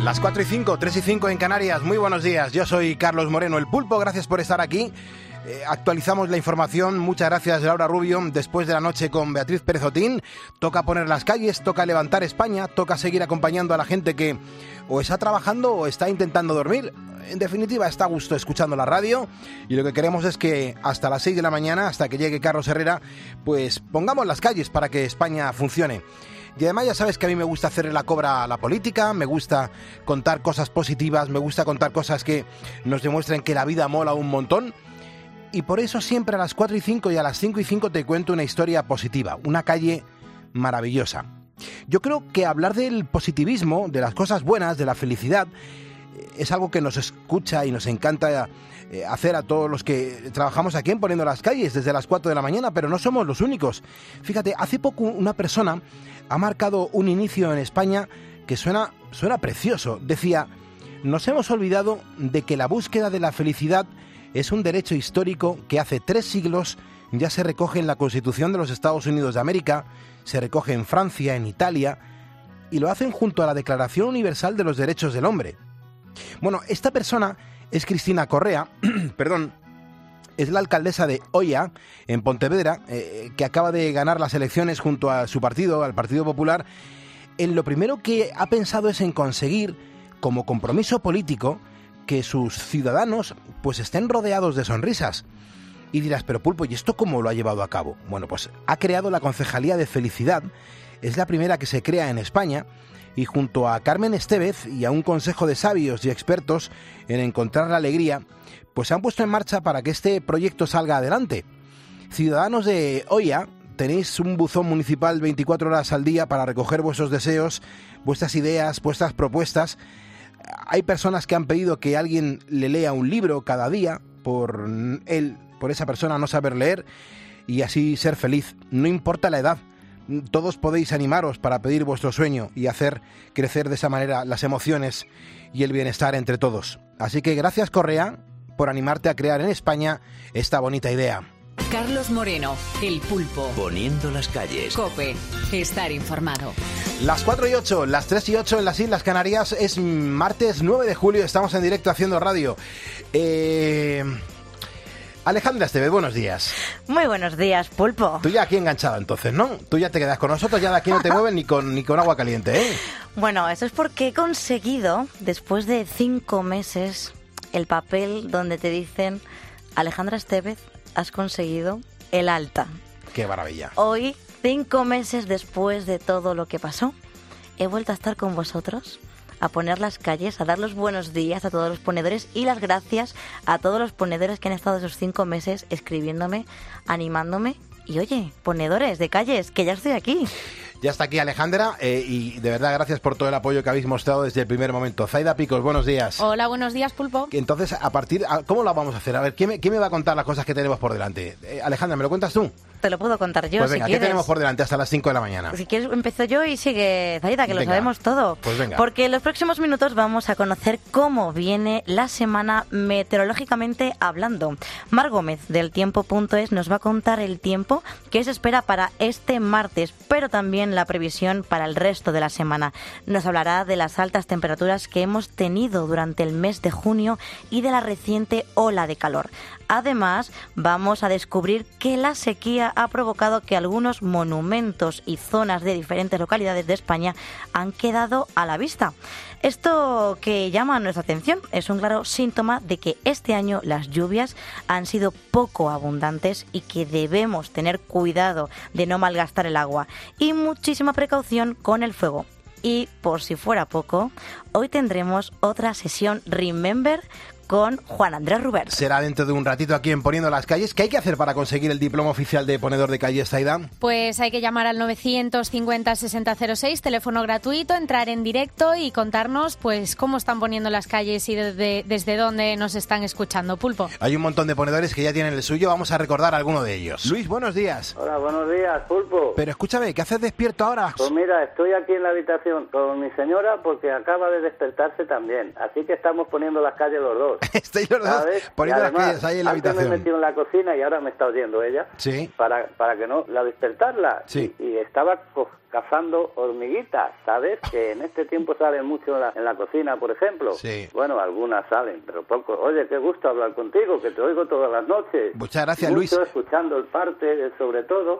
Las 4 y 5, 3 y 5 en Canarias. Muy buenos días, yo soy Carlos Moreno, el Pulpo, gracias por estar aquí. Actualizamos la información, muchas gracias Laura Rubio. Después de la noche con Beatriz Pérez Otín, toca poner las calles, toca levantar España, toca seguir acompañando a la gente que o está trabajando o está intentando dormir. En definitiva, está a gusto escuchando la radio y lo que queremos es que hasta las 6 de la mañana, hasta que llegue Carlos Herrera, pues pongamos las calles para que España funcione. Y además ya sabes que a mí me gusta hacerle la cobra a la política, me gusta contar cosas positivas, me gusta contar cosas que nos demuestren que la vida mola un montón. Y por eso siempre a las 4 y 5 y a las 5 y 5 te cuento una historia positiva, una calle maravillosa. Yo creo que hablar del positivismo, de las cosas buenas, de la felicidad, es algo que nos escucha y nos encanta hacer a todos los que trabajamos aquí en Poniendo las Calles desde las 4 de la mañana, pero no somos los únicos. Fíjate, hace poco una persona ha marcado un inicio en España que suena precioso. Decía, nos hemos olvidado de que la búsqueda de la felicidad es un derecho histórico que hace 3 siglos ya se recoge en la Constitución de los Estados Unidos de América, se recoge en Francia, en Italia, y lo hacen junto a la Declaración Universal de los Derechos del Hombre. Bueno, esta persona es Cristina Correa, es la alcaldesa de Oia, en Pontevedra, que acaba de ganar las elecciones junto a su partido, al Partido Popular. Lo primero que ha pensado es en conseguir, como compromiso político, que sus ciudadanos pues estén rodeados de sonrisas. Y dirás, pero Pulpo, ¿y esto cómo lo ha llevado a cabo? Bueno, pues ha creado la Concejalía de Felicidad, es la primera que se crea en España, y junto a Carmen Estevez y a un consejo de sabios y expertos en encontrar la alegría, pues se han puesto en marcha para que este proyecto salga adelante. Ciudadanos de Oia, tenéis un buzón municipal 24 horas al día para recoger vuestros deseos, vuestras ideas, vuestras propuestas. Hay personas que han pedido que alguien le lea un libro cada día por esa persona no saber leer y así ser feliz. No importa la edad. Todos podéis animaros para pedir vuestro sueño y hacer crecer de esa manera las emociones y el bienestar entre todos. Así que gracias, Correa, por animarte a crear en España esta bonita idea. Carlos Moreno, el Pulpo. Poniendo las calles. COPE, estar informado. Las 4 y 8, las 3 y 8 en las Islas Canarias. Es martes 9 de julio, estamos en directo haciendo radio. Alejandra Estevez, buenos días. Muy buenos días, Pulpo. Tú ya aquí enganchada entonces, ¿no? Tú ya te quedas con nosotros, ya de aquí no te mueven ni con agua caliente, ¿eh? Bueno, eso es porque he conseguido, después de 5 meses, el papel donde te dicen, Alejandra Estevez, has conseguido el alta. ¡Qué maravilla! Hoy, 5 meses después de todo lo que pasó, he vuelto a estar con vosotros, a poner las calles, a dar los buenos días a todos los ponedores y las gracias a todos los ponedores que han estado esos 5 meses escribiéndome, animándome. Y oye, ponedores de calles, que ya estoy aquí. Ya está aquí Alejandra y de verdad gracias por todo el apoyo que habéis mostrado desde el primer momento. Zaida Picos, buenos días. Hola, buenos días, Pulpo. Entonces, ¿cómo lo vamos a hacer? A ver, ¿quién me va a contar las cosas que tenemos por delante? Alejandra, ¿me lo cuentas tú? Te lo puedo contar yo, pues venga, si quieres. ¿qué tenemos por delante hasta las 5 de la mañana? Si quieres, empiezo yo y sigue Zaida, que lo sabemos todo. Pues venga. Porque en los próximos minutos vamos a conocer cómo viene la semana meteorológicamente hablando. Mar Gómez, del Tiempo.es, nos va a contar el tiempo que se espera para este martes, pero también la previsión para el resto de la semana. Nos hablará de las altas temperaturas que hemos tenido durante el mes de junio y de la reciente ola de calor. Además, vamos a descubrir que la sequía ha provocado que algunos monumentos y zonas de diferentes localidades de España han quedado a la vista. Esto que llama nuestra atención es un claro síntoma de que este año las lluvias han sido poco abundantes y que debemos tener cuidado de no malgastar el agua y muchísima precaución con el fuego. Y por si fuera poco, hoy tendremos otra sesión Remember con Juan Andrés Rubert. Será dentro de un ratito aquí en Poniendo las Calles. ¿Qué hay que hacer para conseguir el diploma oficial de ponedor de calles, Zaida? Pues hay que llamar al 950-6006, teléfono gratuito, entrar en directo y contarnos pues cómo están poniendo las calles y desde dónde nos están escuchando, Pulpo. Hay un montón de ponedores que ya tienen el suyo, vamos a recordar alguno de ellos. Luis, buenos días. Hola, buenos días, Pulpo. Pero escúchame, ¿qué haces despierto ahora? Pues mira, estoy aquí en la habitación con mi señora porque acaba de despertarse también, así que estamos poniendo las calles los dos. dos. Estáis los dos ¿sabes? poniendo las además, calles ahí en la antes habitación. me he metido en la cocina y ahora me está oyendo ella. Sí. Para que no, la despertarla. Sí. Y estaba cazando hormiguitas, ¿sabes? Que en este tiempo salen mucho en la cocina, por ejemplo. Sí. Bueno, algunas salen, pero poco. Oye, qué gusto hablar contigo, que te oigo todas las noches. Muchas gracias, mucho Luis. escuchando el parte, sobre todo.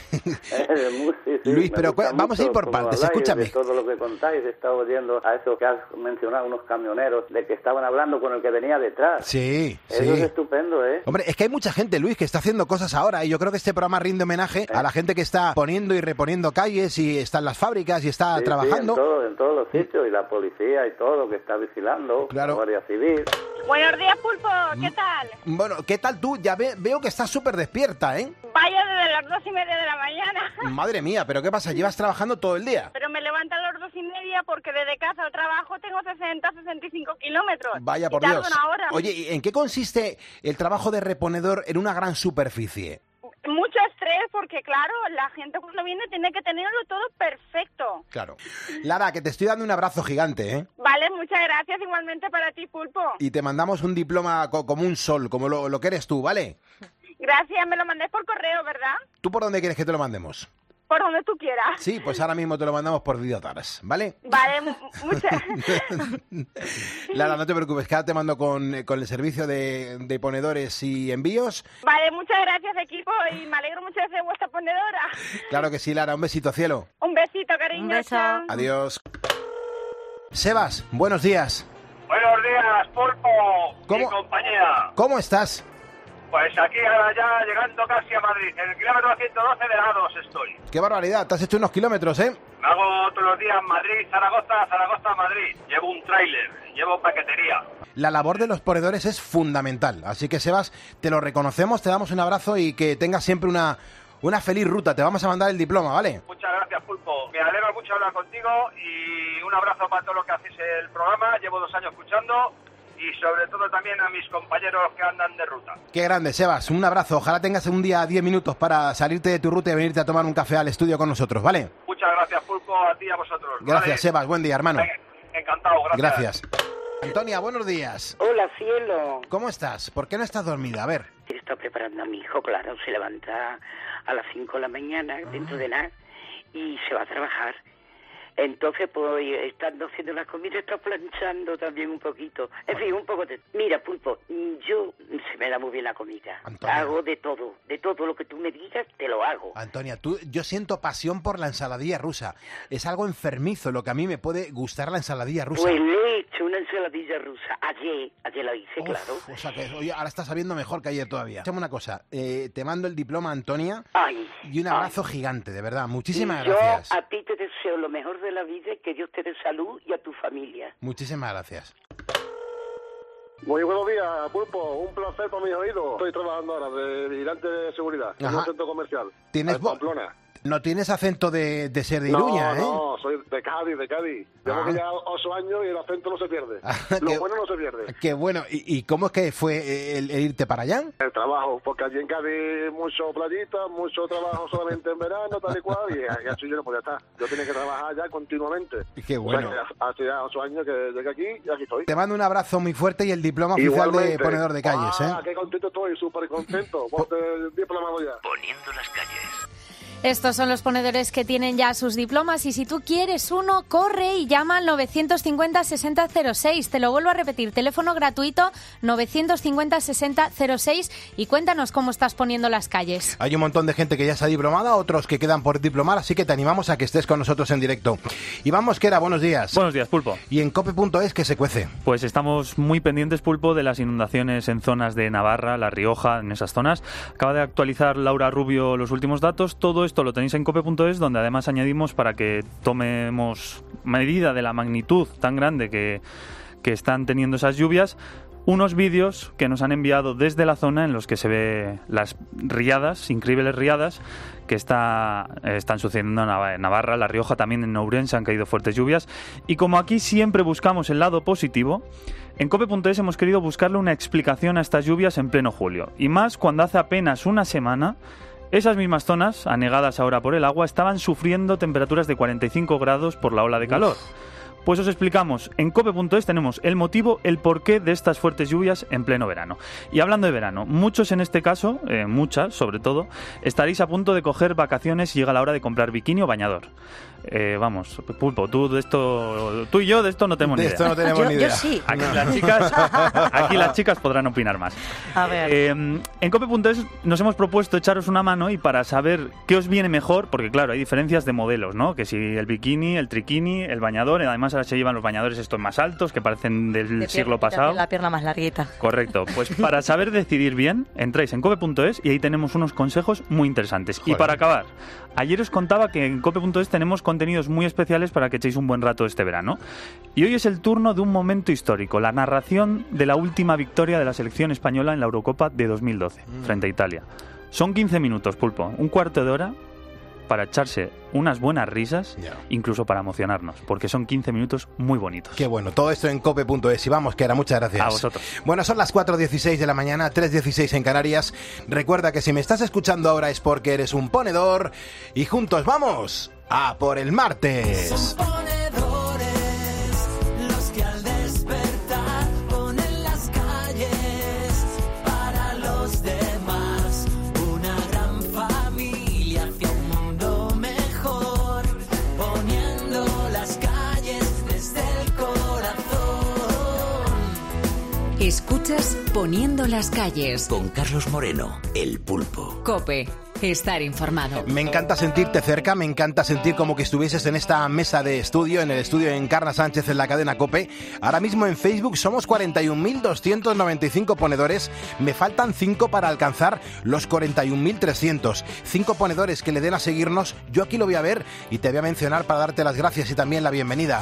Luis, pero vamos a ir por cómo partes, habláis, escúchame. de todo lo que contáis, he estado oyendo a eso que has mencionado, unos camioneros, de que estaban hablando con el que venía detrás. Sí, Eso sí. es estupendo, ¿eh? Hombre, es que hay mucha gente, Luis, que está haciendo cosas ahora y yo creo que este programa rinde homenaje a la gente que está poniendo y reponiendo calles y está en las fábricas y está Sí, trabajando. Sí, en todos los sitios, y la policía y todo, que está vigilando, Claro. la Guardia Civil. Buenos días, Pulpo. ¿Qué tal? Bueno, ¿qué tal tú? Ya veo que estás súper despierta, ¿eh? Vaya desde las 2:30 de la mañana. Madre mía, ¿pero qué pasa? ¿Llevas trabajando todo el día? Pero me levanto a las 2:30 porque desde casa al trabajo tengo 65 kilómetros. Vaya, y por tardo Dios. una hora. Oye, ¿y en qué consiste el trabajo de reponedor en una gran superficie? Mucho estrés porque, claro, la gente cuando viene tiene que tenerlo todo perfecto. Claro. Lara, que te estoy dando un abrazo gigante, ¿eh? Vale, muchas gracias igualmente para ti, Pulpo. Y te mandamos un diploma como un sol, como lo que eres tú, ¿vale? Gracias, me lo mandé por correo, ¿verdad? ¿Tú por dónde quieres que te lo mandemos? Por donde tú quieras. Sí, pues ahora mismo te lo mandamos por Videotaras, ¿vale? Vale, muchas... Lara, no te preocupes, que ahora te mando con el servicio de ponedores y envíos. Vale, muchas gracias, equipo, y me alegro mucho de ser vuestra ponedora. Claro que sí, Lara, un besito, cielo. Un besito, cariño. Un beso. chao. Adiós. Sebas, buenos días. Buenos días, Pulpo ¿Cómo? y compañía. ¿Cómo estás? Pues aquí ahora ya llegando casi a Madrid. En el kilómetro 112 de la A2 estoy. Qué barbaridad, te has hecho unos kilómetros, ¿eh? Me hago todos los días Madrid, Zaragoza, Zaragoza, Madrid. Llevo un tráiler, llevo paquetería. La labor de los ponedores es fundamental, así que Sebas, te lo reconocemos, te damos un abrazo y que tengas siempre una feliz ruta. Te vamos a mandar el diploma, ¿vale? Muchas gracias, Pulpo. Me alegra mucho hablar contigo y un abrazo para todo lo que hacéis el programa. Llevo 2 años escuchando y sobre todo también a mis compañeros que andan de ruta. Qué grande, Sebas, un abrazo. Ojalá tengas un día 10 minutos para salirte de tu ruta y venirte a tomar un café al estudio con nosotros, ¿vale? Muchas gracias, Pulpo, a ti y a vosotros. Gracias, ¿vale? Sebas, buen día, hermano. Encantado, Gracias. Antonia, buenos días. Hola, cielo. ¿Cómo estás? ¿Por qué no estás dormida? A ver. Está preparando a mi hijo, claro, se levanta a las 5 de la mañana, dentro de nada, y se va a trabajar. Entonces, pues, estando haciendo las comidas, está planchando también un poquito. En fin, un poco de... Mira, Pulpo, yo se me da muy bien la comida. Antonia. Hago de todo lo que tú me digas, te lo hago. Antonia, yo siento pasión por la ensaladilla rusa. Es algo enfermizo lo que a mí me puede gustar la ensaladilla rusa. Pues le he hecho una ensaladilla rusa. Ayer la hice, Uf, claro. O sea que oye, ahora está sabiendo mejor que ayer todavía. Escúchame una cosa, te mando el diploma, Antonia, Ay, y un abrazo gigante, de verdad. Muchísimas yo gracias. a ti te deseo lo mejor de la vida, que Dios te dé salud y a tu familia. Muchísimas gracias. Muy buenos días, Pulpo. Un placer para mis oídos. Estoy trabajando ahora de vigilante de seguridad en Ajá. un centro comercial. ¿Tienes en Pamplona. No tienes acento de ser de Iruña, ¿eh? No, soy de Cádiz, Llevo Ah. ya 8 años y el acento no se pierde. Ah, Lo qué- bueno no se pierde. Qué bueno. ¿Y cómo es que fue el irte para allá? El trabajo, porque allí en Cádiz mucho playita, mucho trabajo solamente en verano, tal y cual, y así yo no podía estar. Yo tenía que trabajar ya continuamente. Qué bueno. O sea, que hace ya 8 años que llegué aquí y aquí estoy. Te mando un abrazo muy fuerte y el diploma oficial de ponedor de calles, Ah, qué contento estoy, súper contento. Ponte el diplomado ya. Poniendo las calles. Estos son los ponedores que tienen ya sus diplomas y si tú quieres uno, corre y llama al 950-6006. Te lo vuelvo a repetir, teléfono gratuito 950-6006 y cuéntanos cómo estás poniendo las calles. Hay un montón de gente que ya está diplomada, otros que quedan por diplomar, así que te animamos a que estés con nosotros en directo. Iván Mosquera, buenos días. Buenos días, Pulpo. Y en cope.es, ¿qué se cuece? Pues estamos muy pendientes, Pulpo, de las inundaciones en zonas de Navarra, La Rioja, en esas zonas. Acaba de actualizar Laura Rubio los últimos datos. Todo esto lo tenéis en cope.es, donde además añadimos, para que tomemos medida de la magnitud tan grande que están teniendo esas lluvias, unos vídeos que nos han enviado desde la zona en los que se ve las riadas, increíbles riadas, que están sucediendo en Navarra, La Rioja, también en Ourense han caído fuertes lluvias. Y como aquí siempre buscamos el lado positivo, en cope.es hemos querido buscarle una explicación a estas lluvias en pleno julio. Y más cuando hace apenas una semana esas mismas zonas, anegadas ahora por el agua, estaban sufriendo temperaturas de 45 grados por la ola de calor. Pues os explicamos, en cope.es tenemos el motivo, el porqué de estas fuertes lluvias en pleno verano. Y hablando de verano, muchos en este caso, muchas sobre todo, estaréis a punto de coger vacaciones y llega la hora de comprar bikini o bañador. Vamos, Pulpo, tú y yo de esto no tenemos ni idea. De esto no tenemos ni idea. Yo sí. Aquí las chicas podrán opinar más. A ver. En cope.es nos hemos propuesto echaros una mano y para saber qué os viene mejor, porque claro, hay diferencias de modelos, ¿no? Que si el bikini, el triquini, el bañador, además ahora se llevan los bañadores estos más altos, que parecen del siglo pasado. La pierna más larguita. Correcto. Pues para saber decidir bien, entráis en cope.es y ahí tenemos unos consejos muy interesantes. Joder. Y para acabar, ayer os contaba que en cope.es tenemos contenidos muy especiales para que echéis un buen rato este verano. Y hoy es el turno de un momento histórico, la narración de la última victoria de la selección española en la Eurocopa de 2012, frente a Italia. Son 15 minutos, Pulpo, un cuarto de hora para echarse unas buenas risas, incluso para emocionarnos, porque son 15 minutos muy bonitos. Qué bueno, todo esto en cope.es. Y vamos, que era, muchas gracias. A vosotros. Bueno, son las 4:16 de la mañana, 3:16 en Canarias. Recuerda que si me estás escuchando ahora es porque eres un ponedor y juntos vamos a por el martes. Escuchas Poniendo las calles. Con Carlos Moreno, el Pulpo. COPE. Estar informado. Me encanta sentirte cerca, me encanta sentir como que estuvieses en esta mesa de estudio, en el estudio de Encarna Sánchez en la cadena COPE. Ahora mismo en Facebook somos 41.295 ponedores. Me faltan 5 para alcanzar los 41.300. 5 ponedores que le den a seguirnos. Yo aquí lo voy a ver y te voy a mencionar para darte las gracias y también la bienvenida.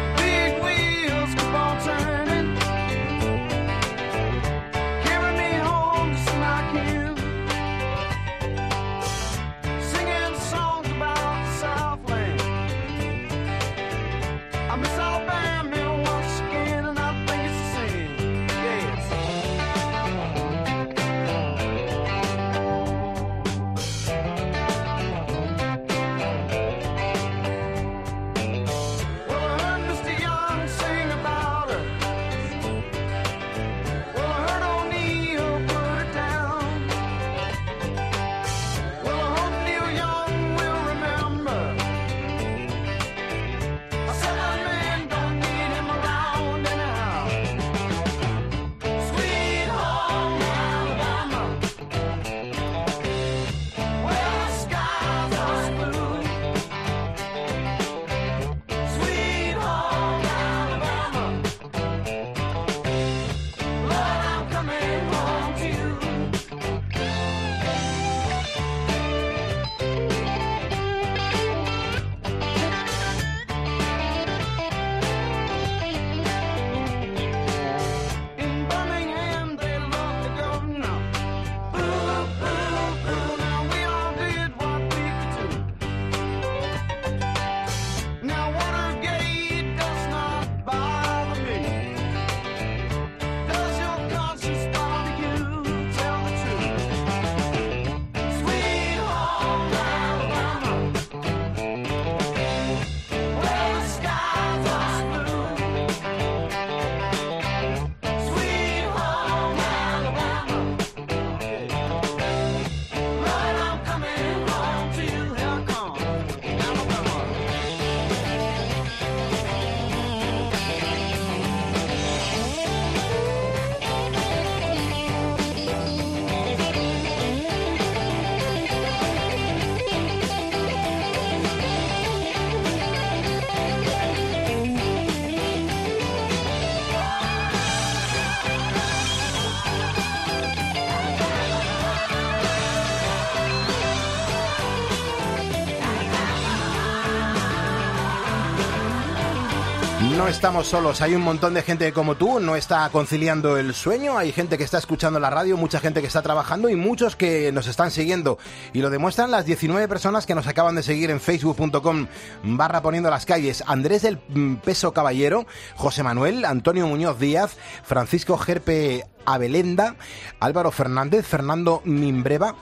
No estamos solos, hay un montón de gente como tú, no está conciliando el sueño, hay gente que está escuchando la radio, mucha gente que está trabajando y muchos que nos están siguiendo. Y lo demuestran las 19 personas que nos acaban de seguir en facebook.com/poniendo las calles. Andrés del Peso Caballero, José Manuel, Antonio Muñoz Díaz, Francisco Gerpe Abelenda, Álvaro Fernández, Fernando Mimbreva,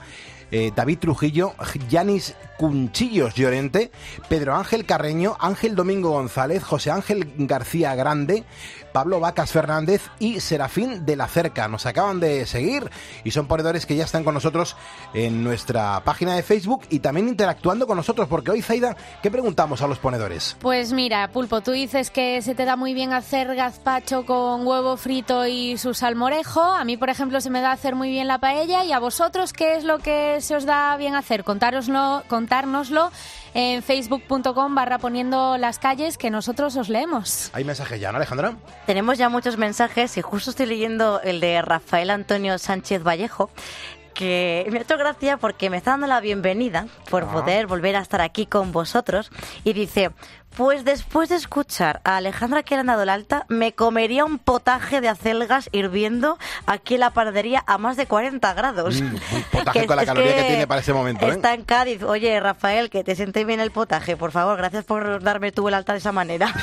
David Trujillo, Yanis Cunchillos Llorente, Pedro Ángel Carreño, Ángel Domingo González, José Ángel García Grande, Pablo Vacas Fernández y Serafín de la Cerca. Nos acaban de seguir y son ponedores que ya están con nosotros en nuestra página de Facebook y también interactuando con nosotros, porque hoy, Zaida, ¿qué preguntamos a los ponedores? Pues mira, Pulpo, tú dices que se te da muy bien hacer gazpacho con huevo frito y su salmorejo. A mí, por ejemplo, se me da hacer muy bien la paella. ¿Y a vosotros qué es lo que se os da bien hacer? Contárnoslo en facebook.com/poniendo las calles, que nosotros os leemos. ¿Hay mensajes ya, no, Alejandra? Tenemos ya muchos mensajes y justo estoy leyendo el de Rafael Antonio Sánchez Vallejo, que me ha hecho gracia porque me está dando la bienvenida por poder volver a estar aquí con vosotros y dice: pues después de escuchar a Alejandra que le han dado el alta, me comería un potaje de acelgas hirviendo aquí en la panadería a más de 40 grados. Un potaje con la caloría que tiene para ese momento, ¿eh? Está en Cádiz. Oye, Rafael, que te siente bien el potaje, por favor, gracias por darme tú el alta de esa manera.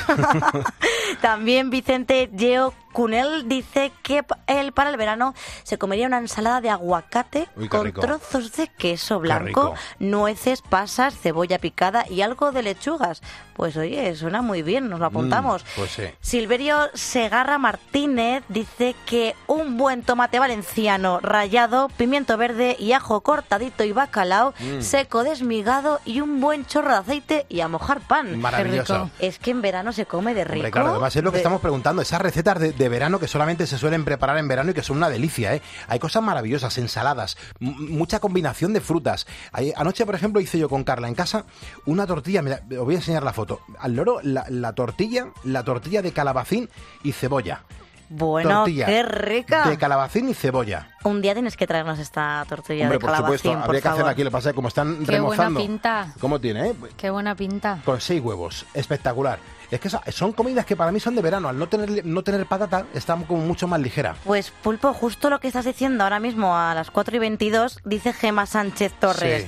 También Vicente Geo Cunel dice que él para el verano se comería una ensalada de aguacate con rico. Trozos de queso blanco, nueces, pasas, cebolla picada y algo de lechugas. Pues oye, suena muy bien, nos lo apuntamos. Pues sí. Silverio Segarra Martínez dice que un buen tomate valenciano rallado, pimiento verde y ajo cortadito y bacalao seco desmigado y un buen chorro de aceite y a mojar pan. Maravilloso. Es que en verano se come de rico. Hombre, claro, además es lo que estamos preguntando, esas recetas de verano que solamente se suelen preparar en verano y que son una delicia, ¿eh? Hay cosas maravillosas, ensaladas, mucha combinación de frutas. Anoche, por ejemplo, hice yo con Carla en casa una tortilla, mira, os voy a enseñar la foto. Al loro, la tortilla de calabacín y cebolla. Bueno, tortilla qué rica. De calabacín y cebolla. Un día tienes que traernos esta tortilla. Hombre, de calabacín, por supuesto, habría que hacerla aquí, lo que pasa es que como están qué remozando. Buena pinta. ¿Cómo tiene, eh? Qué buena pinta. Con 6 huevos, espectacular. Es que son comidas que para mí son de verano, al no tener patata, está como mucho más ligera. Pues Pulpo, justo lo que estás diciendo ahora mismo a las 4:22, dice Gema Sánchez Torres.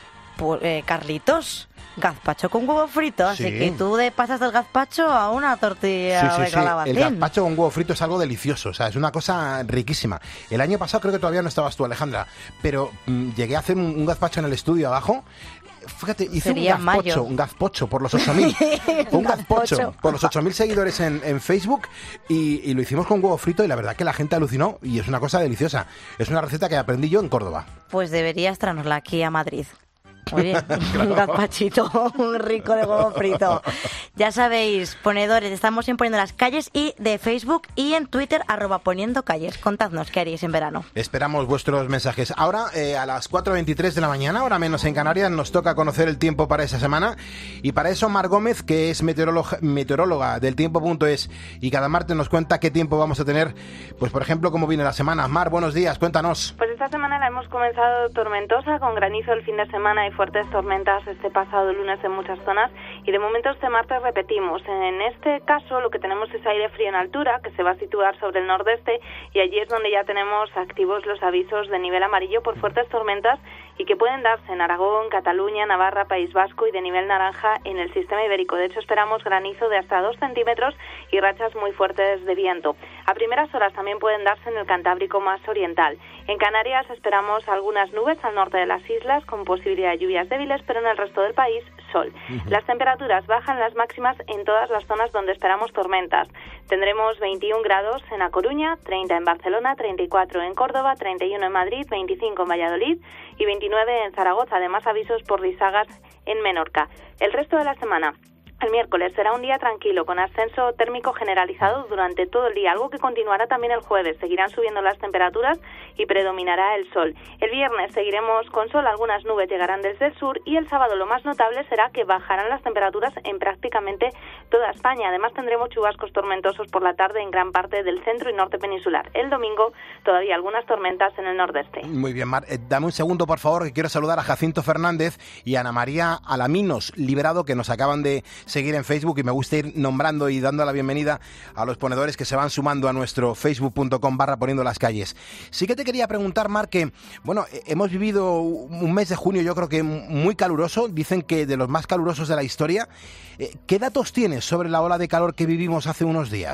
Sí. Carlitos, gazpacho con huevo frito, así que tú pasas del gazpacho a una tortilla de calabacín. El gazpacho con huevo frito es algo delicioso, o sea, es una cosa riquísima. El año pasado creo que todavía no estabas tú, Alejandra, pero llegué a hacer un gazpacho en el estudio abajo. Fíjate, hice un gazpocho por los 8.000. Un gazpocho por los 8.000 seguidores en Facebook y lo hicimos con huevo frito y la verdad que la gente alucinó y es una cosa deliciosa. Es una receta que aprendí yo en Córdoba. Pues deberías traernosla aquí a Madrid. Muy bien, claro. Un gazpachito, un rico de huevo frito. Ya sabéis, ponedores, estamos en Poniendo las Calles y de Facebook y en Twitter, @poniendocalles. Contadnos qué haréis en verano. Esperamos vuestros mensajes. Ahora, a las 4:23 de la mañana, hora menos en Canarias, nos toca conocer el tiempo para esa semana. Y para eso, Mar Gómez, que es meteoróloga del tiempo.es y cada martes nos cuenta qué tiempo vamos a tener. Pues, por ejemplo, cómo viene la semana. Mar, buenos días, cuéntanos. Pues esta semana la hemos comenzado tormentosa, con granizo el fin de semana y fuertes tormentas este pasado lunes en muchas zonas, y de momento este martes repetimos. En este caso lo que tenemos es aire frío en altura, que se va a situar sobre el nordeste, y allí es donde ya tenemos activos los avisos de nivel amarillo por fuertes tormentas y que pueden darse en Aragón, Cataluña, Navarra, País Vasco y de nivel naranja en el sistema ibérico. De hecho, esperamos granizo de hasta 2 centímetros y rachas muy fuertes de viento. A primeras horas también pueden darse en el Cantábrico más oriental. En Canarias esperamos algunas nubes al norte de las islas con posibilidad de lluvias débiles, pero en el resto del país, sol. Las temperaturas bajan las máximas en todas las zonas donde esperamos tormentas. Tendremos 21 grados en A Coruña, 30 en Barcelona, 34 en Córdoba, 31 en Madrid, 25 en Valladolid y 29 en Zaragoza. Además, avisos por risagas en Menorca. El resto de la semana, el miércoles será un día tranquilo, con ascenso térmico generalizado durante todo el día, algo que continuará también el jueves. Seguirán subiendo las temperaturas y predominará el sol. El viernes seguiremos con sol, algunas nubes llegarán desde el sur, y el sábado lo más notable será que bajarán las temperaturas en prácticamente toda España. Además tendremos chubascos tormentosos por la tarde en gran parte del centro y norte peninsular. El domingo todavía algunas tormentas en el nordeste. Muy bien, Mar. Dame un segundo, por favor, que quiero saludar a Jacinto Fernández y a Ana María Alaminos Liberado, que nos acaban de seguir en Facebook, y me gusta ir nombrando y dando la bienvenida a los ponedores que se van sumando a nuestro facebook.com/poniendo las calles. Sí que te quería preguntar, Mar, que bueno, hemos vivido un mes de junio, yo creo que muy caluroso, dicen que de los más calurosos de la historia. ¿Qué datos tienes sobre la ola de calor que vivimos hace unos días?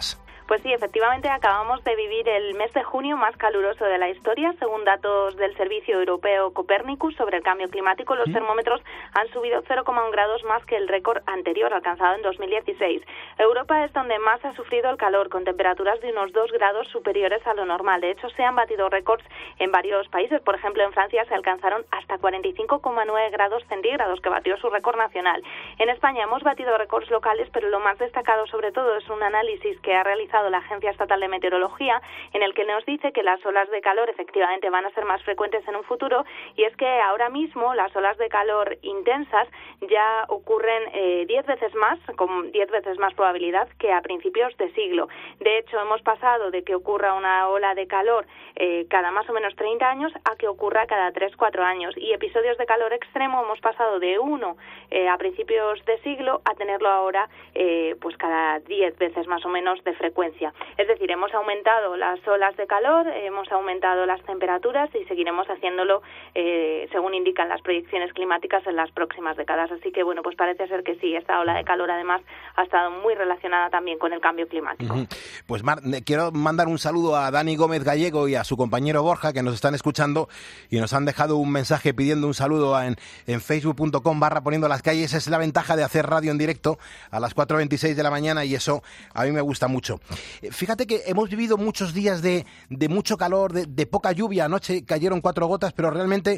Pues sí, efectivamente acabamos de vivir el mes de junio más caluroso de la historia. Según datos del Servicio Europeo Copernicus sobre el cambio climático, los termómetros han subido 0,1 grados más que el récord anterior alcanzado en 2016. Europa es donde más ha sufrido el calor, con temperaturas de unos 2 grados superiores a lo normal. De hecho, se han batido récords en varios países. Por ejemplo, en Francia se alcanzaron hasta 45,9 grados centígrados, que batió su récord nacional. En España hemos batido récords locales, pero lo más destacado sobre todo es un análisis que ha realizado la Agencia Estatal de Meteorología, en el que nos dice que las olas de calor efectivamente van a ser más frecuentes en un futuro, y es que ahora mismo las olas de calor intensas ya ocurren 10 veces más, con 10 veces más probabilidad que a principios de siglo. De hecho, hemos pasado de que ocurra una ola de calor cada más o menos 30 años a que ocurra cada 3-4 años, y episodios de calor extremo hemos pasado de uno a principios de siglo a tenerlo ahora pues cada 10 veces más o menos de frecuencia. Es decir, hemos aumentado las olas de calor, hemos aumentado las temperaturas y seguiremos haciéndolo según indican las proyecciones climáticas en las próximas décadas. Así que, bueno, pues parece ser que sí, esta ola de calor además ha estado muy relacionada también con el cambio climático. Pues Mar, quiero mandar un saludo a Dani Gómez Gallego y a su compañero Borja, que nos están escuchando y nos han dejado un mensaje pidiendo un saludo en facebook.com/poniendo las calles. Es la ventaja de hacer radio en directo a las 4:26 de la mañana y eso a mí me gusta mucho. Fíjate que hemos vivido muchos días de mucho calor, de poca lluvia. Anoche cayeron 4 gotas, pero realmente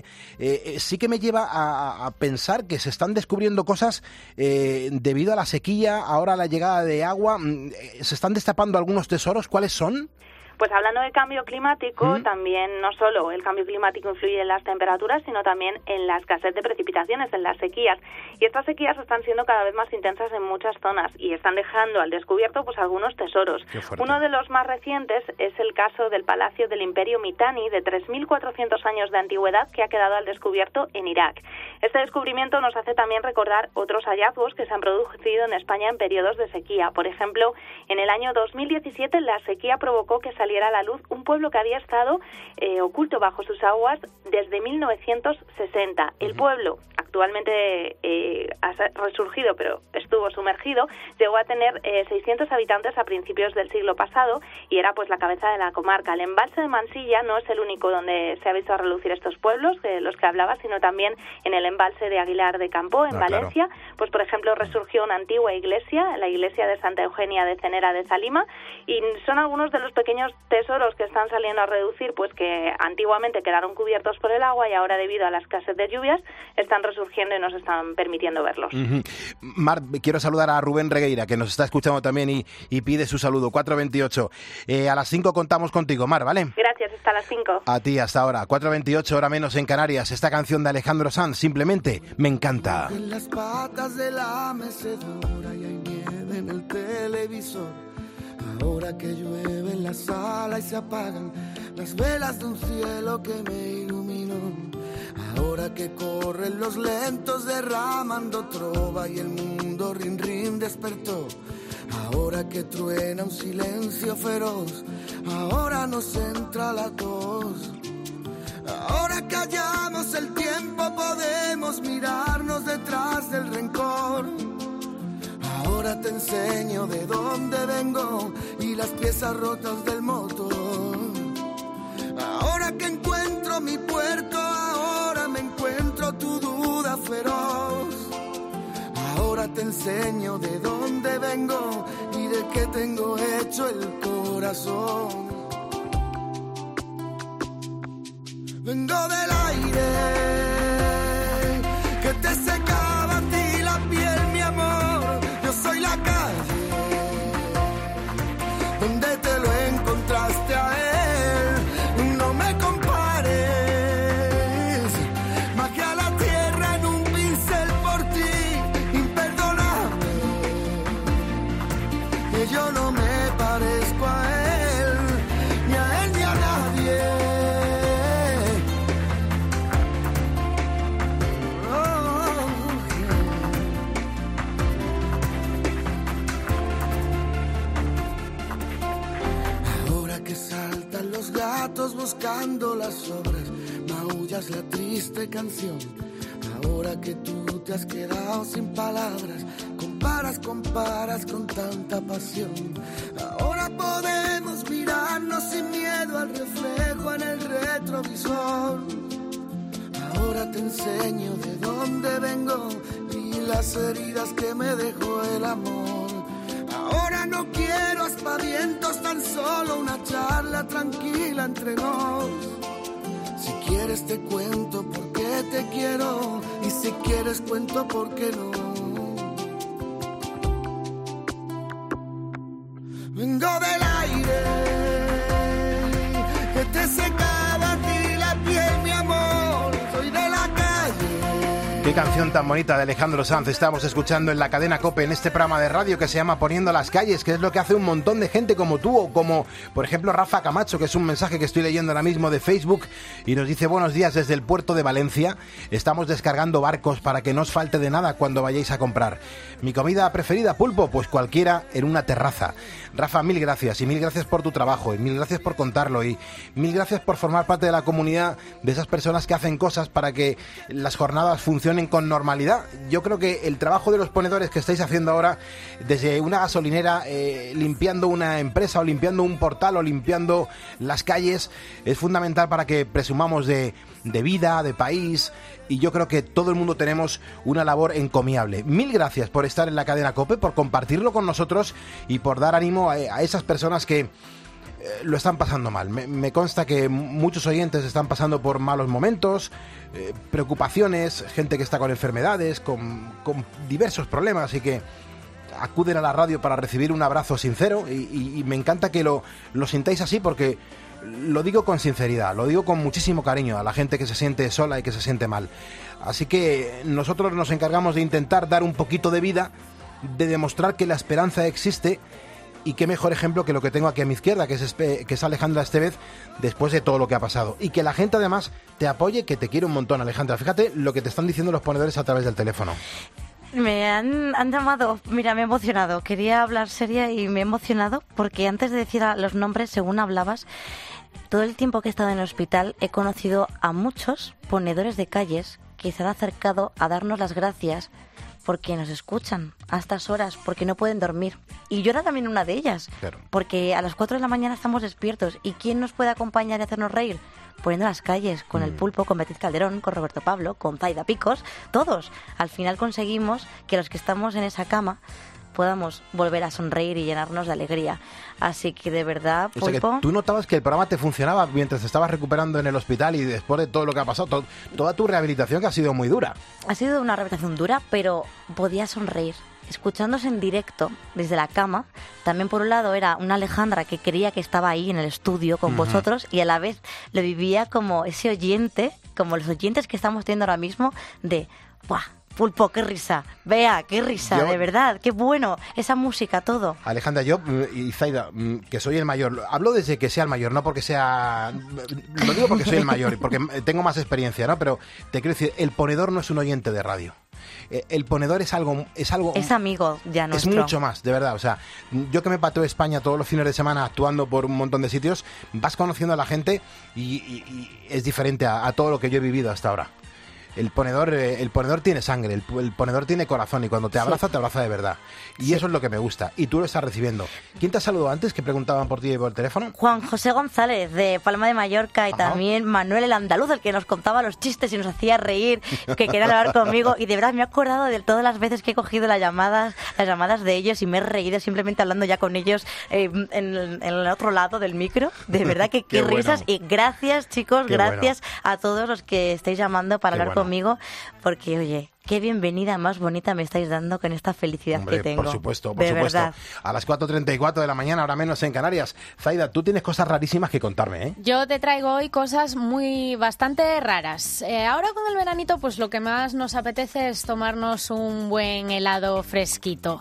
sí que me lleva a pensar que se están descubriendo cosas debido a la sequía, ahora a la llegada de agua. ¿Se están destapando algunos tesoros? ¿Cuáles son? Pues hablando de cambio climático, también no solo el cambio climático influye en las temperaturas, sino también en la escasez de precipitaciones, en las sequías. Y estas sequías están siendo cada vez más intensas en muchas zonas y están dejando al descubierto pues algunos tesoros. Uno de los más recientes es el caso del Palacio del Imperio Mitanni, de 3.400 años de antigüedad, que ha quedado al descubierto en Irak. Este descubrimiento nos hace también recordar otros hallazgos que se han producido en España en periodos de sequía. Por ejemplo, en el año 2017 la sequía provocó que saliera a la luz un pueblo que había estado oculto bajo sus aguas desde 1960. El pueblo actualmente ha resurgido, pero estuvo sumergido, llegó a tener 600 habitantes a principios del siglo pasado y era pues la cabeza de la comarca. El embalse de Mansilla no es el único donde se ha visto a relucir estos pueblos de los que hablaba, sino también en el embalse de Aguilar de Campoo, en Valencia. Claro. Pues por ejemplo resurgió una antigua iglesia, la iglesia de Santa Eugenia de Cenera de Zalima, y son algunos de los pequeños tesoros que están saliendo a reducir, pues que antiguamente quedaron cubiertos por el agua y ahora debido a la escasez de lluvias están resurgiendo y nos están permitiendo verlos. Mar, quiero saludar a Rubén Regueira, que nos está escuchando también y pide su saludo. 4:28. A las 5 contamos contigo, Mar, ¿vale? Gracias, hasta las 5. A ti, hasta ahora. 4:28, hora menos en Canarias. Esta canción de Alejandro Sanz, simplemente me encanta. En las patas de la mecedora y hay nieve en el televisor. Ahora que llueve en la sala y se apagan las velas de un cielo que me iluminó. Ahora que corren los lentos derramando trova y el mundo rin rin despertó. Ahora que truena un silencio feroz, ahora nos entra la tos. Ahora que hallamos el tiempo podemos mirarnos detrás del rencor. Ahora te enseño de dónde vengo y las piezas rotas del motor. Ahora que encuentro mi puerto, ahora me encuentro tu duda feroz. Ahora te enseño de dónde vengo y de qué tengo hecho el corazón. Vengo del aire que te secaba a ti la piel, mi amor. Yo soy la calle donde te lo encontraste a él. No me compares, bajé a la tierra en un pincel por ti, imperdonable. Que yo no me parezco a él, ni a él ni a nadie. Buscando las obras, maullas la triste canción. Ahora que tú te has quedado sin palabras, comparas las comparas con tanta pasión. Ahora podemos mirarnos sin miedo al reflejo en el retrovisor. Ahora te enseño de dónde vengo y las heridas que me dejó el amor. Ahora no quiero aspavientos, tan solo una charla tranquila entre nos. Si quieres te cuento por qué te quiero, y si quieres cuento por qué no. Vengo del aire que te secaba a ti la piel, mi amor. Soy de la calle. Qué canción tan bonita de Alejandro Sanz estamos escuchando en la cadena COPE, en este programa de radio que se llama Poniendo las calles, que es lo que hace un montón de gente como tú, o como, por ejemplo, Rafa Camacho, que es un mensaje que estoy leyendo ahora mismo de Facebook, y nos dice: buenos días desde el puerto de Valencia, estamos descargando barcos para que no os falte de nada cuando vayáis a comprar. Mi comida preferida, pulpo, pues cualquiera en una terraza. Rafa, mil gracias, y mil gracias por tu trabajo, y mil gracias por contarlo, y mil gracias por formar parte de la comunidad de esas personas que hacen cosas para que las jornadas funcionen con normalidad. Yo creo que el trabajo de los ponedores que estáis haciendo ahora, desde una gasolinera, limpiando una empresa, o limpiando un portal, o limpiando las calles, es fundamental para que presumamos de vida, de país, y yo creo que todo el mundo tenemos una labor encomiable. Mil gracias por estar en la cadena COPE, por compartirlo con nosotros y por dar ánimo a esas personas que lo están pasando mal. Me consta que muchos oyentes están pasando por malos momentos, preocupaciones, gente que está con enfermedades, con diversos problemas, y que acuden a la radio para recibir un abrazo sincero, y me encanta que lo sintáis así, porque lo digo con sinceridad, lo digo con muchísimo cariño a la gente que se siente sola y que se siente mal. Así que nosotros nos encargamos de intentar dar un poquito de vida, de demostrar que la esperanza existe. Y qué mejor ejemplo que lo que tengo aquí a mi izquierda, que es Alejandra Estevez, después de todo lo que ha pasado. Y que la gente además te apoye, que te quiere un montón, Alejandra. Fíjate lo que te están diciendo los ponedores a través del teléfono. Me han llamado, mira, me he emocionado. Quería hablar seria y me he emocionado porque antes de decir los nombres, según hablabas, todo el tiempo que he estado en el hospital he conocido a muchos ponedores de calles que se han acercado a darnos las gracias porque nos escuchan a estas horas, porque no pueden dormir. Y yo era también una de ellas, porque a las 4 de la mañana estamos despiertos. ¿Y quién nos puede acompañar y hacernos reír? Poniendo las calles, con el pulpo, con Beatriz Calderón, con Roberto Pablo, con Zaida Picos, todos. Al final conseguimos que los que estamos en esa cama podamos volver a sonreír y llenarnos de alegría. Así que de verdad, Pulpo... O sea, que tú notabas que el programa te funcionaba mientras te estabas recuperando en el hospital, y después de todo lo que ha pasado, toda tu rehabilitación, que ha sido muy dura. Ha sido una rehabilitación dura, pero podía sonreír. Escuchándose en directo desde la cama, también por un lado era una Alejandra que creía que estaba ahí en el estudio con vosotros, y a la vez lo vivía como ese oyente, como los oyentes que estamos teniendo ahora mismo, de ¡buah! Pulpo, qué risa, Bea, qué risa, de verdad, qué bueno, esa música, todo. Alejandra, yo y Zaida, que soy el mayor, hablo desde que sea el mayor, no porque sea... Lo digo porque soy el mayor y porque tengo más experiencia, ¿no? Pero te quiero decir, el ponedor no es un oyente de radio. El ponedor es algo... Es amigo ya nuestro. Es mucho más, de verdad. O sea, yo que me pateo España todos los fines de semana actuando por un montón de sitios, vas conociendo a la gente y es diferente a todo lo que yo he vivido hasta ahora. El ponedor tiene sangre, el ponedor tiene corazón, y cuando te abraza de verdad. Y eso es lo que me gusta, y tú lo estás recibiendo. ¿Quién te ha saludado antes, que preguntaban por ti por el teléfono? Juan José González, de Palma de Mallorca, y también Manuel el Andaluz, el que nos contaba los chistes y nos hacía reír, que quería hablar conmigo, y de verdad me he acordado de todas las veces que he cogido las llamadas de ellos, y me he reído simplemente hablando ya con ellos en el otro lado del micro. De verdad que qué risas, bueno. Y gracias, chicos, gracias a todos los que estáis llamando para hablar conmigo, porque oye, qué bienvenida más bonita me estáis dando con esta felicidad que tengo. Por supuesto, por supuesto. Verdad. A las 4:34 de la mañana, ahora menos en Canarias. Zaida, tú tienes cosas rarísimas que contarme, ¿eh? Yo te traigo hoy cosas bastante raras. Ahora con el veranito, pues lo que más nos apetece es tomarnos un buen helado fresquito.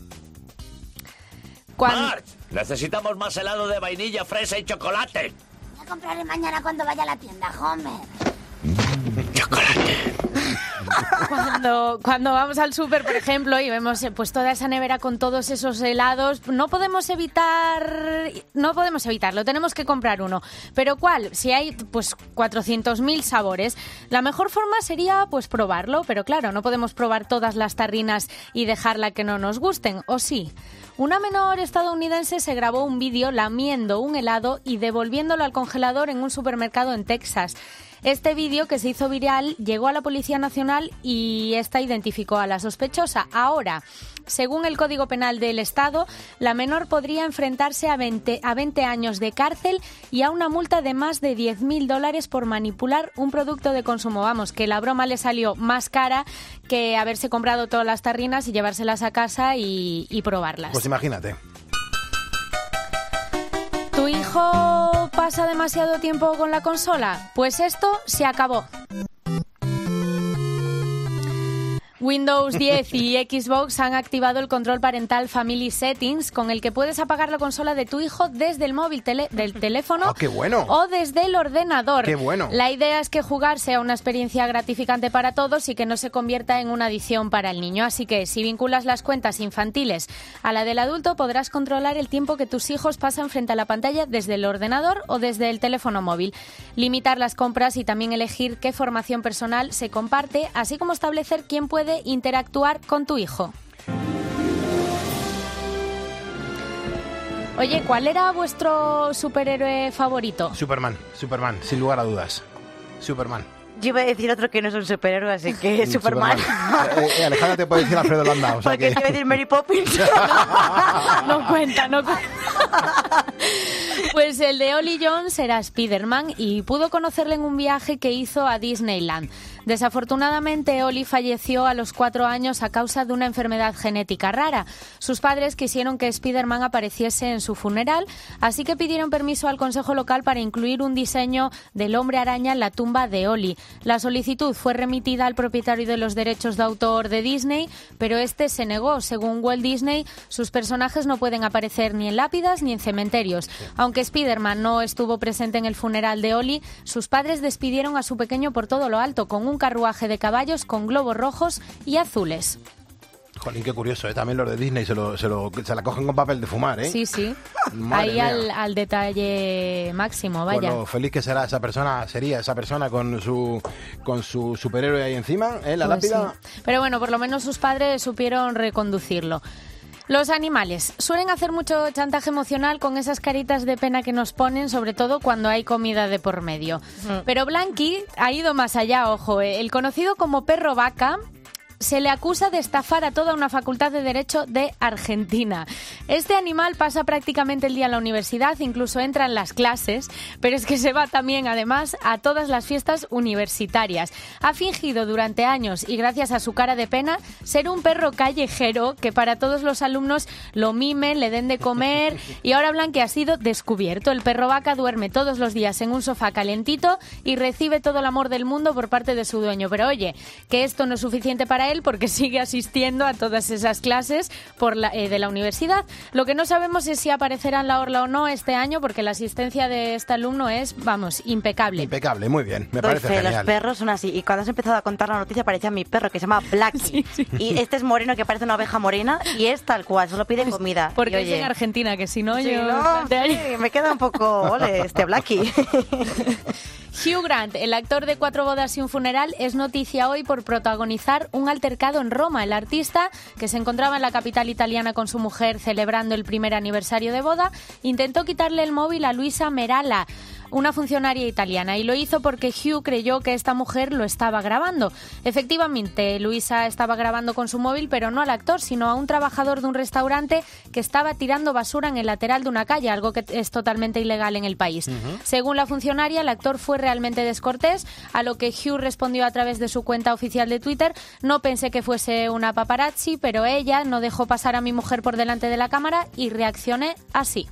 March, necesitamos más helado de vainilla, fresa y chocolate. Voy a compraré mañana cuando vaya a la tienda, Homer. Chocolate. Cuando vamos al súper, por ejemplo, y vemos pues toda esa nevera con todos esos helados, no podemos evitarlo, tenemos que comprar uno. ¿Pero cuál? Si hay pues 400.000 sabores, la mejor forma sería pues probarlo, pero claro, no podemos probar todas las tarrinas y dejarla que no nos gusten, ¿o sí? Una menor estadounidense se grabó un vídeo lamiendo un helado y devolviéndolo al congelador en un supermercado en Texas. Este vídeo, que se hizo viral, llegó a la Policía Nacional y esta identificó a la sospechosa. Ahora, según el Código Penal del Estado, la menor podría enfrentarse a 20 años de cárcel y a una multa de más de $10.000 por manipular un producto de consumo. Vamos, que la broma le salió más cara que haberse comprado todas las tarrinas y llevárselas a casa y probarlas. Pues imagínate. ¿Tu hijo pasa demasiado tiempo con la consola? Pues esto se acabó. Windows 10 y Xbox han activado el control parental Family Settings, con el que puedes apagar la consola de tu hijo desde el móvil del teléfono ¡qué bueno! O desde el ordenador. ¡Qué bueno! La idea es que jugar sea una experiencia gratificante para todos y que no se convierta en una adicción para el niño. Así que si vinculas las cuentas infantiles a la del adulto, podrás controlar el tiempo que tus hijos pasan frente a la pantalla desde el ordenador o desde el teléfono móvil. Limitar las compras y también elegir qué formación personal se comparte, así como establecer quién puede interactuar con tu hijo. Oye, ¿cuál era vuestro superhéroe favorito? Superman, sin lugar a dudas. Superman. Yo iba a decir otro que no es un superhéroe, así que Superman. Alejandra te puede decir Alfredo Landa. O sea porque que... te iba a decir Mary Poppins. No cuenta. Pues el de Ollie Jones era Spider-Man y pudo conocerle en un viaje que hizo a Disneyland. Desafortunadamente, Ollie falleció a los 4 años a causa de una enfermedad genética rara. Sus padres quisieron que Spider-Man apareciese en su funeral, así que pidieron permiso al Consejo Local para incluir un diseño del hombre araña en la tumba de Ollie. La solicitud fue remitida al propietario de los derechos de autor de Disney, pero este se negó. Según Walt Disney, sus personajes no pueden aparecer ni en lápidas ni en cementerios. Aunque Spider-Man no estuvo presente en el funeral de Ollie, sus padres despidieron a su pequeño por todo lo alto, con un carruaje de caballos con globos rojos y azules. Jolín, qué curioso, ¿eh? También los de Disney se la cogen con papel de fumar, ¿eh? Sí. Madre ahí mía. al detalle máximo, vaya. Con lo feliz que sería esa persona con su superhéroe ahí encima, ¿eh? La Pues lápida. sí. Pero bueno, por lo menos sus padres supieron reconducirlo. Los animales suelen hacer mucho chantaje emocional con esas caritas de pena que nos ponen, sobre todo cuando hay comida de por medio. Pero Blanqui ha ido más allá, ojo. El conocido como perro vaca se le acusa de estafar a toda una facultad de Derecho de Argentina. Este animal pasa prácticamente el día en la universidad, incluso entra en las clases, pero es que se va también, además, a todas las fiestas universitarias. Ha fingido durante años, y gracias a su cara de pena, ser un perro callejero que para todos los alumnos lo mimen, le den de comer, y ahora Blanqui ha sido descubierto. El perro vaca duerme todos los días en un sofá calentito y recibe todo el amor del mundo por parte de su dueño. Pero oye, que esto no es suficiente para él, porque sigue asistiendo a todas esas clases de la universidad. Lo que no sabemos es si aparecerá en la orla o no este año, porque la asistencia de este alumno es, vamos, impecable. Impecable, muy bien, me Doy parece fe, genial. los perros son así. Y cuando has empezado a contar la noticia parecía mi perro, que se llama Blackie. Y este es moreno, que parece una oveja morena, y es tal cual, solo pide comida. Porque y, oye, es en Argentina, que si no, sí, yo... no, sí, me queda un poco, ole, Blackie. Hugh Grant, el actor de 4 bodas y un funeral, es noticia hoy por protagonizar un altercado en Roma. El artista, que se encontraba en la capital italiana con su mujer celebrando el primer aniversario de boda, intentó quitarle el móvil a Luisa Merala, una funcionaria italiana, y lo hizo porque Hugh creyó que esta mujer lo estaba grabando. Efectivamente, Luisa estaba grabando con su móvil, pero no al actor, sino a un trabajador de un restaurante que estaba tirando basura en el lateral de una calle, algo que es totalmente ilegal en el país. Según la funcionaria, el actor fue realmente descortés, a lo que Hugh respondió a través de su cuenta oficial de Twitter: no pensé que fuese una paparazzi, pero ella no dejó pasar a mi mujer por delante de la cámara y reaccioné así.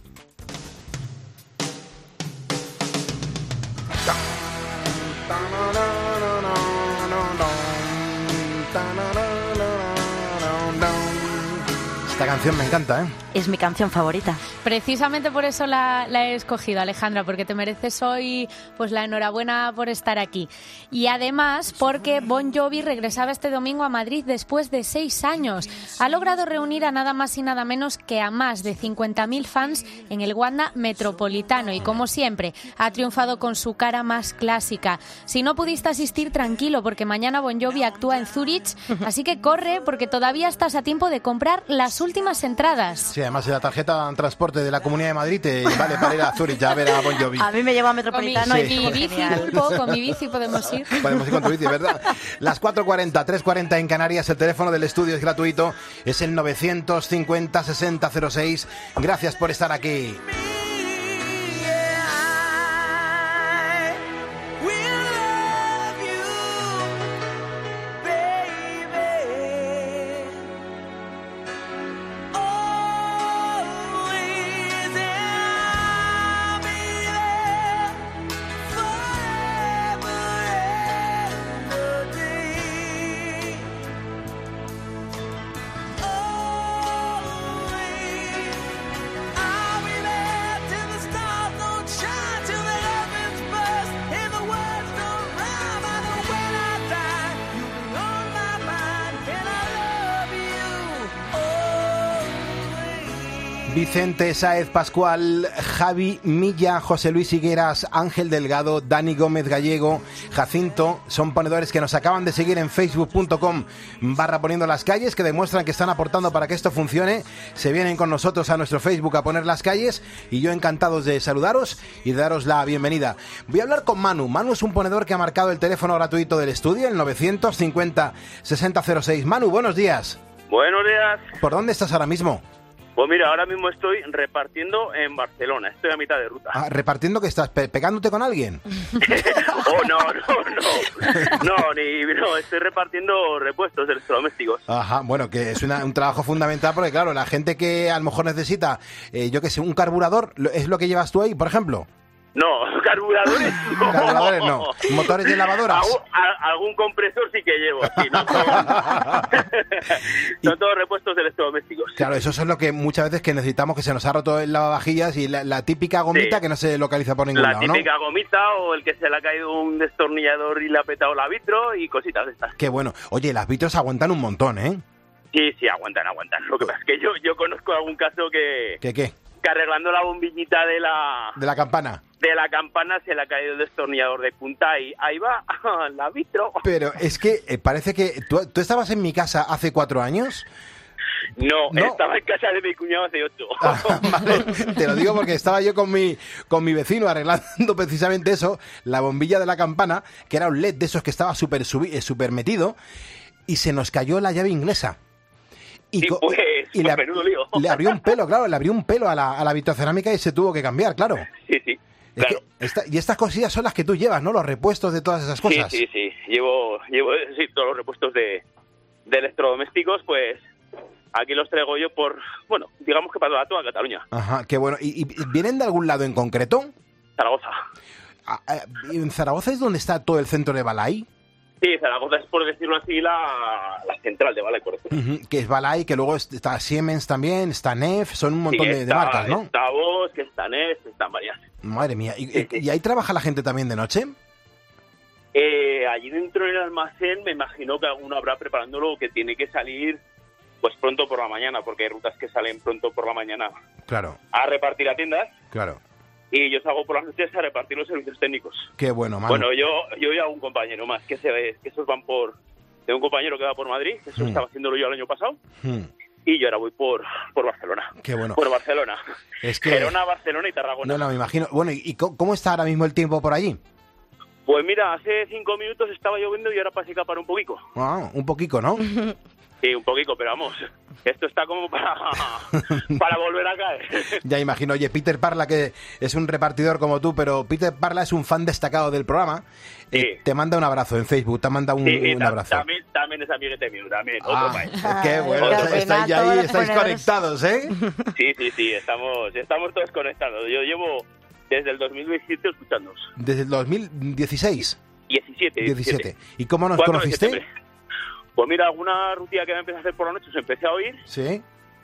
Esta canción me encanta, ¿eh? Es mi canción favorita. Precisamente por eso la he escogido, Alejandra, porque te mereces hoy pues la enhorabuena por estar aquí. Y además porque Bon Jovi regresaba este domingo a Madrid después de 6 años. Ha logrado reunir a nada más y nada menos que a más de 50.000 fans en el Wanda Metropolitano y, como siempre, ha triunfado con su cara más clásica. Si no pudiste asistir, tranquilo, porque mañana Bon Jovi actúa en Zurich, así que corre porque todavía estás a tiempo de comprar las últimas entradas. Sí, además la tarjeta de transporte de la Comunidad de Madrid te vale para ir a Zurich a ver a Bon Jovi. A mí me lleva a Metropolitano con y mi bici, con mi bici podemos ir. Podemos ir con tu bici, ¿verdad? Las 4:40, 3:40 en Canarias, el teléfono del estudio es gratuito, es el 950 60 06. Gracias por estar aquí. Vicente Sáez Pascual, Javi Milla, José Luis Higueras, Ángel Delgado, Dani Gómez Gallego, Jacinto, son ponedores que nos acaban de seguir en facebook.com/poniendo las calles, que demuestran que están aportando para que esto funcione. Se vienen con nosotros a nuestro Facebook a poner las calles y yo encantados de saludaros y de daros la bienvenida. Voy a hablar con Manu. Manu es un ponedor que ha marcado el teléfono gratuito del estudio, el 950 60 06. Manu, buenos días. Buenos días. ¿Por dónde estás ahora mismo? Pues mira, ahora mismo estoy repartiendo en Barcelona, estoy a mitad de ruta. Ah, ¿repartiendo que estás? ¿Pegándote con alguien? Oh, no, estoy repartiendo repuestos electrodomésticos. Ajá, bueno, que es un trabajo fundamental porque, claro, la gente que a lo mejor necesita, yo qué sé, un carburador, ¿es lo que llevas tú ahí, por ejemplo? No, carburadores no. Carburadores no. ¿Motores de lavadoras? Algún compresor sí que llevo, sí, no son todos repuestos electrodomésticos. Claro, eso es lo que muchas veces que necesitamos, que se nos ha roto el lavavajillas y la típica gomita que no se localiza por ningún lado, ¿no? La típica gomita o el que se le ha caído un destornillador y le ha petado la vitro y cositas de estas. Qué bueno. Oye, las vitros aguantan un montón, ¿eh? Sí, aguantan. Lo que pasa es que yo conozco algún caso que... ¿Qué? Que arreglando la bombillita de la campana. De la campana se le ha caído el destornillador de punta y ahí va la vitro. Pero es que parece que... ¿Tú estabas en mi casa hace 4 años? No, estaba en casa de mi cuñado hace 8. Vale, te lo digo porque estaba yo con mi vecino arreglando precisamente eso, la bombilla de la campana, que era un LED de esos que estaba súper metido, y se nos cayó la llave inglesa. Y le abrió un pelo, claro, le abrió un pelo a la vitrocerámica y se tuvo que cambiar, claro. Sí, claro. Y estas cosillas son las que tú llevas, ¿no? Los repuestos de todas esas cosas. Sí. Llevo todos los repuestos de electrodomésticos, pues aquí los traigo yo digamos que para toda Cataluña. Ajá, qué bueno. ¿Y vienen de algún lado en concreto? Zaragoza. ¿En Zaragoza es donde está todo el centro de Balay? Sí, Zaragoza es, por decirlo así, la central de Balay, por ejemplo. Que es Balay, que luego está Siemens también, está Nef, son un montón de marcas, ¿no? Está Bosch, está Nef, están varias. Madre mía. ¿Y ahí trabaja la gente también de noche? Allí dentro del almacén me imagino que alguno habrá preparándolo que tiene que salir pues pronto por la mañana, porque hay rutas que salen pronto por la mañana. Claro. A repartir a tiendas. Claro. Y yo salgo por las noches a repartir los servicios técnicos. Qué bueno, Manu. Bueno, yo y a un compañero más, que esos van por... Tengo un compañero que va por Madrid, eso estaba haciéndolo yo el año pasado, y yo ahora voy por Barcelona. Qué bueno. Por Barcelona. Es que... Gerona, Barcelona y Tarragona. No, me imagino. Bueno, ¿y cómo está ahora mismo el tiempo por allí? Pues mira, hace 5 minutos estaba lloviendo y ahora parece que para un poquito. Ah, un poquito, ¿no? Sí, un poquito, pero vamos, esto está como para volver a caer. Ya imagino. Oye, Peter Parla, que es un repartidor como tú, pero Peter Parla es un fan destacado del programa. Sí. Te manda un abrazo en Facebook, te manda un abrazo. También es amiguete mío, también, otro país. Qué bueno, estáis ahí, estáis conectados, ¿eh? Sí, estamos todos conectados. Yo llevo desde el 2017 escuchándonos. ¿Desde el 2016? 17. ¿Y cómo nos conociste? Pues mira, alguna rutina que me empecé a hacer por la noche os empecé a oír. Sí.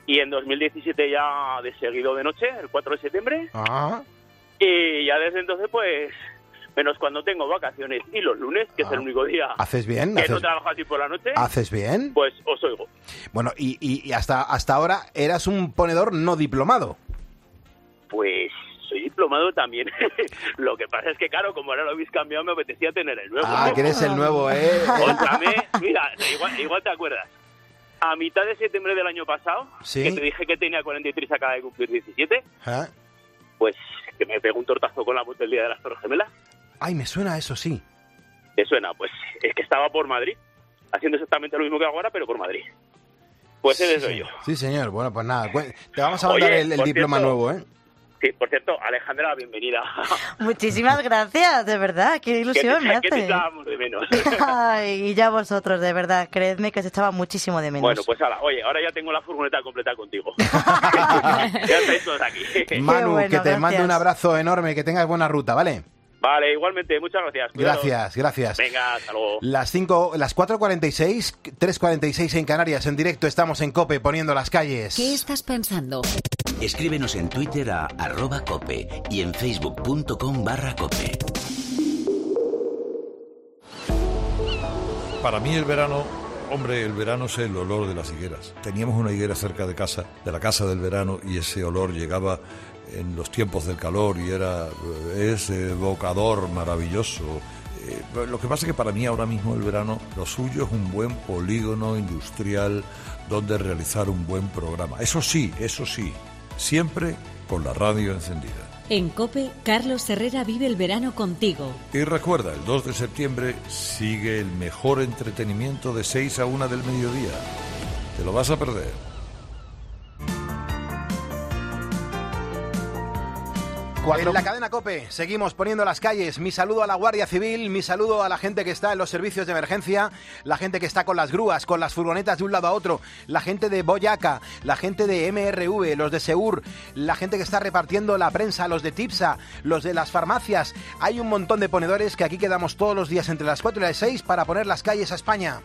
y en 2017 ya de seguido de noche, el 4 de septiembre. Y ya desde entonces, pues, menos cuando tengo vacaciones y los lunes, que es el único día ¿Haces bien? que no trabajo así por la noche. ¿Haces bien? Pues os oigo. Bueno, y hasta ahora eras un ponedor no diplomado. Pues soy diplomado también. Lo que pasa es que, claro, como ahora lo habéis cambiado, me apetecía tener el nuevo. Que eres el nuevo, Otra vez, mira, igual te acuerdas. A mitad de septiembre del año pasado, ¿Sí? que te dije que tenía 43, acaba de cumplir 17, pues que me pegó un tortazo con la moto el día de las Torres Gemelas. Ay, me suena eso, sí. ¿Te suena? Pues es que estaba por Madrid, haciendo exactamente lo mismo que hago ahora, pero por Madrid. Pues ese soy yo. Sí, señor. Bueno, pues nada, te vamos a mandar el diploma nuevo, ¿eh? Sí, por cierto, Alejandra, bienvenida. Muchísimas gracias, de verdad, qué ilusión me hace. Que te echábamos de menos. Ay, y ya vosotros, de verdad, creedme que se echaba muchísimo de menos. Bueno, pues ahora ya tengo la furgoneta completa contigo. Ya estáis todos aquí. Manu, bueno, que te mando un abrazo enorme, que tengas buena ruta, ¿vale? Vale, igualmente, muchas gracias. Cuidados. Gracias. Venga, hasta luego. Las 4:46, 3:46 en Canarias, en directo estamos en COPE poniendo las calles. ¿Qué estás pensando? Escríbenos en Twitter a @cope y en facebook.com/cope. Para mí el verano, el verano es el olor de las higueras. Teníamos una higuera cerca de casa, de la casa del verano, y ese olor llegaba en los tiempos del calor y es evocador, maravilloso. Lo que pasa es que para mí ahora mismo el verano, lo suyo es un buen polígono industrial donde realizar un buen programa. Eso sí, siempre con la radio encendida. En COPE, Carlos Herrera vive el verano contigo. Y recuerda, el 2 de septiembre sigue el mejor entretenimiento de 6 a 1 del mediodía. Te lo vas a perder. En la cadena COPE seguimos poniendo las calles. Mi saludo a la Guardia Civil, mi saludo a la gente que está en los servicios de emergencia, la gente que está con las grúas, con las furgonetas de un lado a otro, la gente de Boyaca, la gente de MRV, los de Seur, la gente que está repartiendo la prensa, los de Tipsa, los de las farmacias. Hay un montón de ponedores que aquí quedamos todos los días entre las 4 y las 6 para poner las calles a España.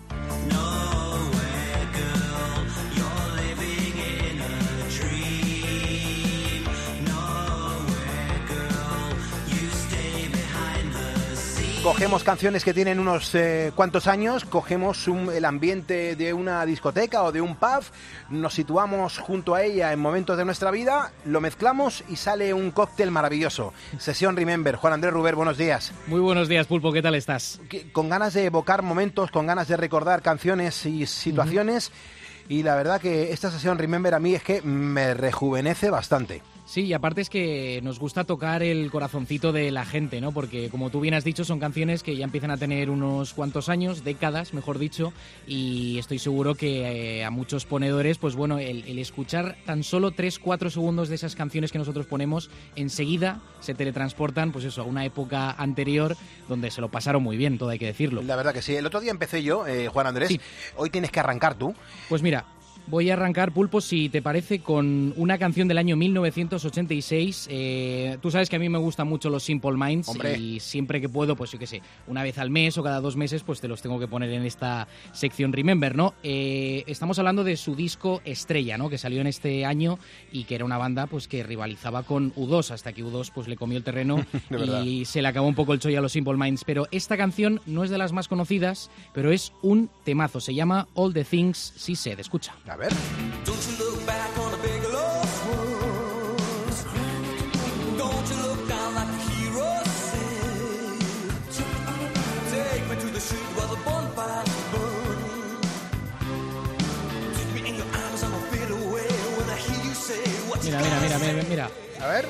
Cogemos canciones que tienen unos cuantos años, cogemos el ambiente de una discoteca o de un pub, nos situamos junto a ella en momentos de nuestra vida, lo mezclamos y sale un cóctel maravilloso. Sesión Remember. Juan Andrés Ruber, buenos días. Muy buenos días, Pulpo, ¿qué tal estás? Con ganas de evocar momentos, con ganas de recordar canciones y situaciones, y la verdad que esta Sesión Remember a mí es que me rejuvenece bastante. Sí, y aparte es que nos gusta tocar el corazoncito de la gente, ¿no? Porque, como tú bien has dicho, son canciones que ya empiezan a tener unos cuantos años, décadas, mejor dicho, y estoy seguro que a muchos ponedores, pues bueno, el escuchar tan solo 3-4 segundos de esas canciones que nosotros ponemos, enseguida se teletransportan, pues eso, a una época anterior donde se lo pasaron muy bien, todo hay que decirlo. La verdad que sí. El otro día empecé yo, Juan Andrés, sí. Hoy tienes que arrancar tú. Pues mira, voy a arrancar, Pulpo, si te parece, con una canción del año 1986. Tú sabes que a mí me gustan mucho los Simple Minds. ¡Hombre! Y siempre que puedo, pues yo qué sé, una vez al mes o cada 2 meses, pues te los tengo que poner en esta sección Remember, ¿no? Estamos hablando de su disco Estrella, ¿no? Que salió en este año y que era una banda pues que rivalizaba con U2, hasta que U2 pues le comió el terreno y se le acabó un poco el chollo a los Simple Minds. Pero esta canción no es de las más conocidas, pero es un temazo. Se llama All the Things She Said. Escucha. A ver. Don't you look back on the big lost ones. Don't you look down like the hero said. Take me to the street where the bonfires burn. Take me in your arms, I'm a bit away when I hear you say what you got. Mira. A ver.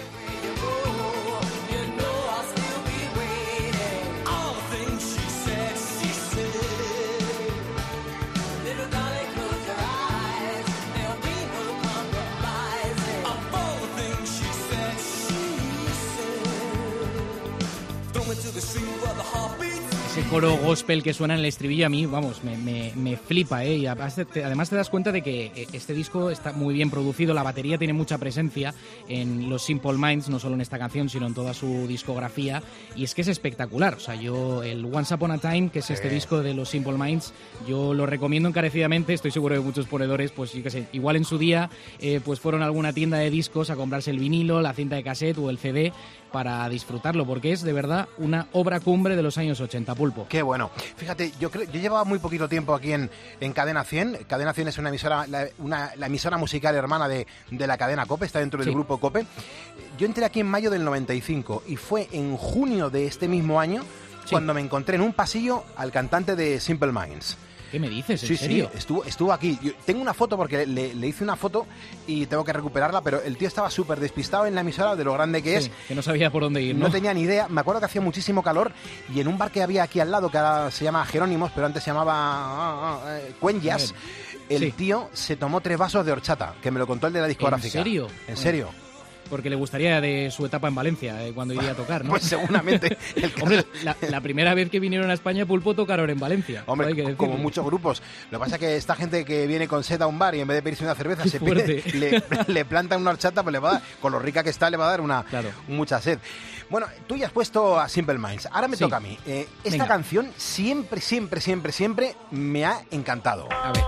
Ese coro gospel que suena en el estribillo a mí, vamos, me flipa, ¿eh? Y además te das cuenta de que este disco está muy bien producido, la batería tiene mucha presencia en los Simple Minds, no solo en esta canción, sino en toda su discografía, y es que es espectacular. O sea, yo el Once Upon a Time, que es este disco de los Simple Minds, yo lo recomiendo encarecidamente. Estoy seguro de muchos ponedores, pues yo qué sé, igual en su día pues fueron a alguna tienda de discos a comprarse el vinilo, la cinta de cassette o el CD para disfrutarlo, porque es de verdad una obra cumbre de los años 80, Pulpo. Qué bueno. Fíjate, yo llevaba muy poquito tiempo aquí en Cadena 100. Cadena 100 es una emisora, la emisora musical hermana de la cadena COPE, está dentro del grupo COPE. Yo entré aquí en mayo del 95 y fue en junio de este mismo año cuando me encontré en un pasillo al cantante de Simple Minds. ¿Qué me dices? ¿En serio? Sí, estuvo aquí. Yo tengo una foto porque le hice una foto y tengo que recuperarla, pero el tío estaba súper despistado en la emisora de lo grande que es. Que no sabía por dónde ir, ¿no? No tenía ni idea. Me acuerdo que hacía muchísimo calor y en un bar que había aquí al lado, que ahora se llama Jerónimos, pero antes se llamaba Cuenyas, el tío se tomó 3 vasos de horchata, que me lo contó el de la discográfica. ¿En serio? ¿En serio? Porque le gustaría de su etapa en Valencia, cuando iría a tocar, ¿no? Pues seguramente. Hombre, la primera vez que vinieron a España, Pulpo, tocaron en Valencia. Hombre, como muchos grupos. Lo que pasa es que esta gente que viene con sed a un bar y en vez de pedirse una cerveza, le planta una horchata, pues le va a dar, con lo rica que está, le va a dar mucha sed. Bueno, tú ya has puesto a Simple Minds. Ahora me toca a mí. Esta canción siempre me ha encantado. A ver.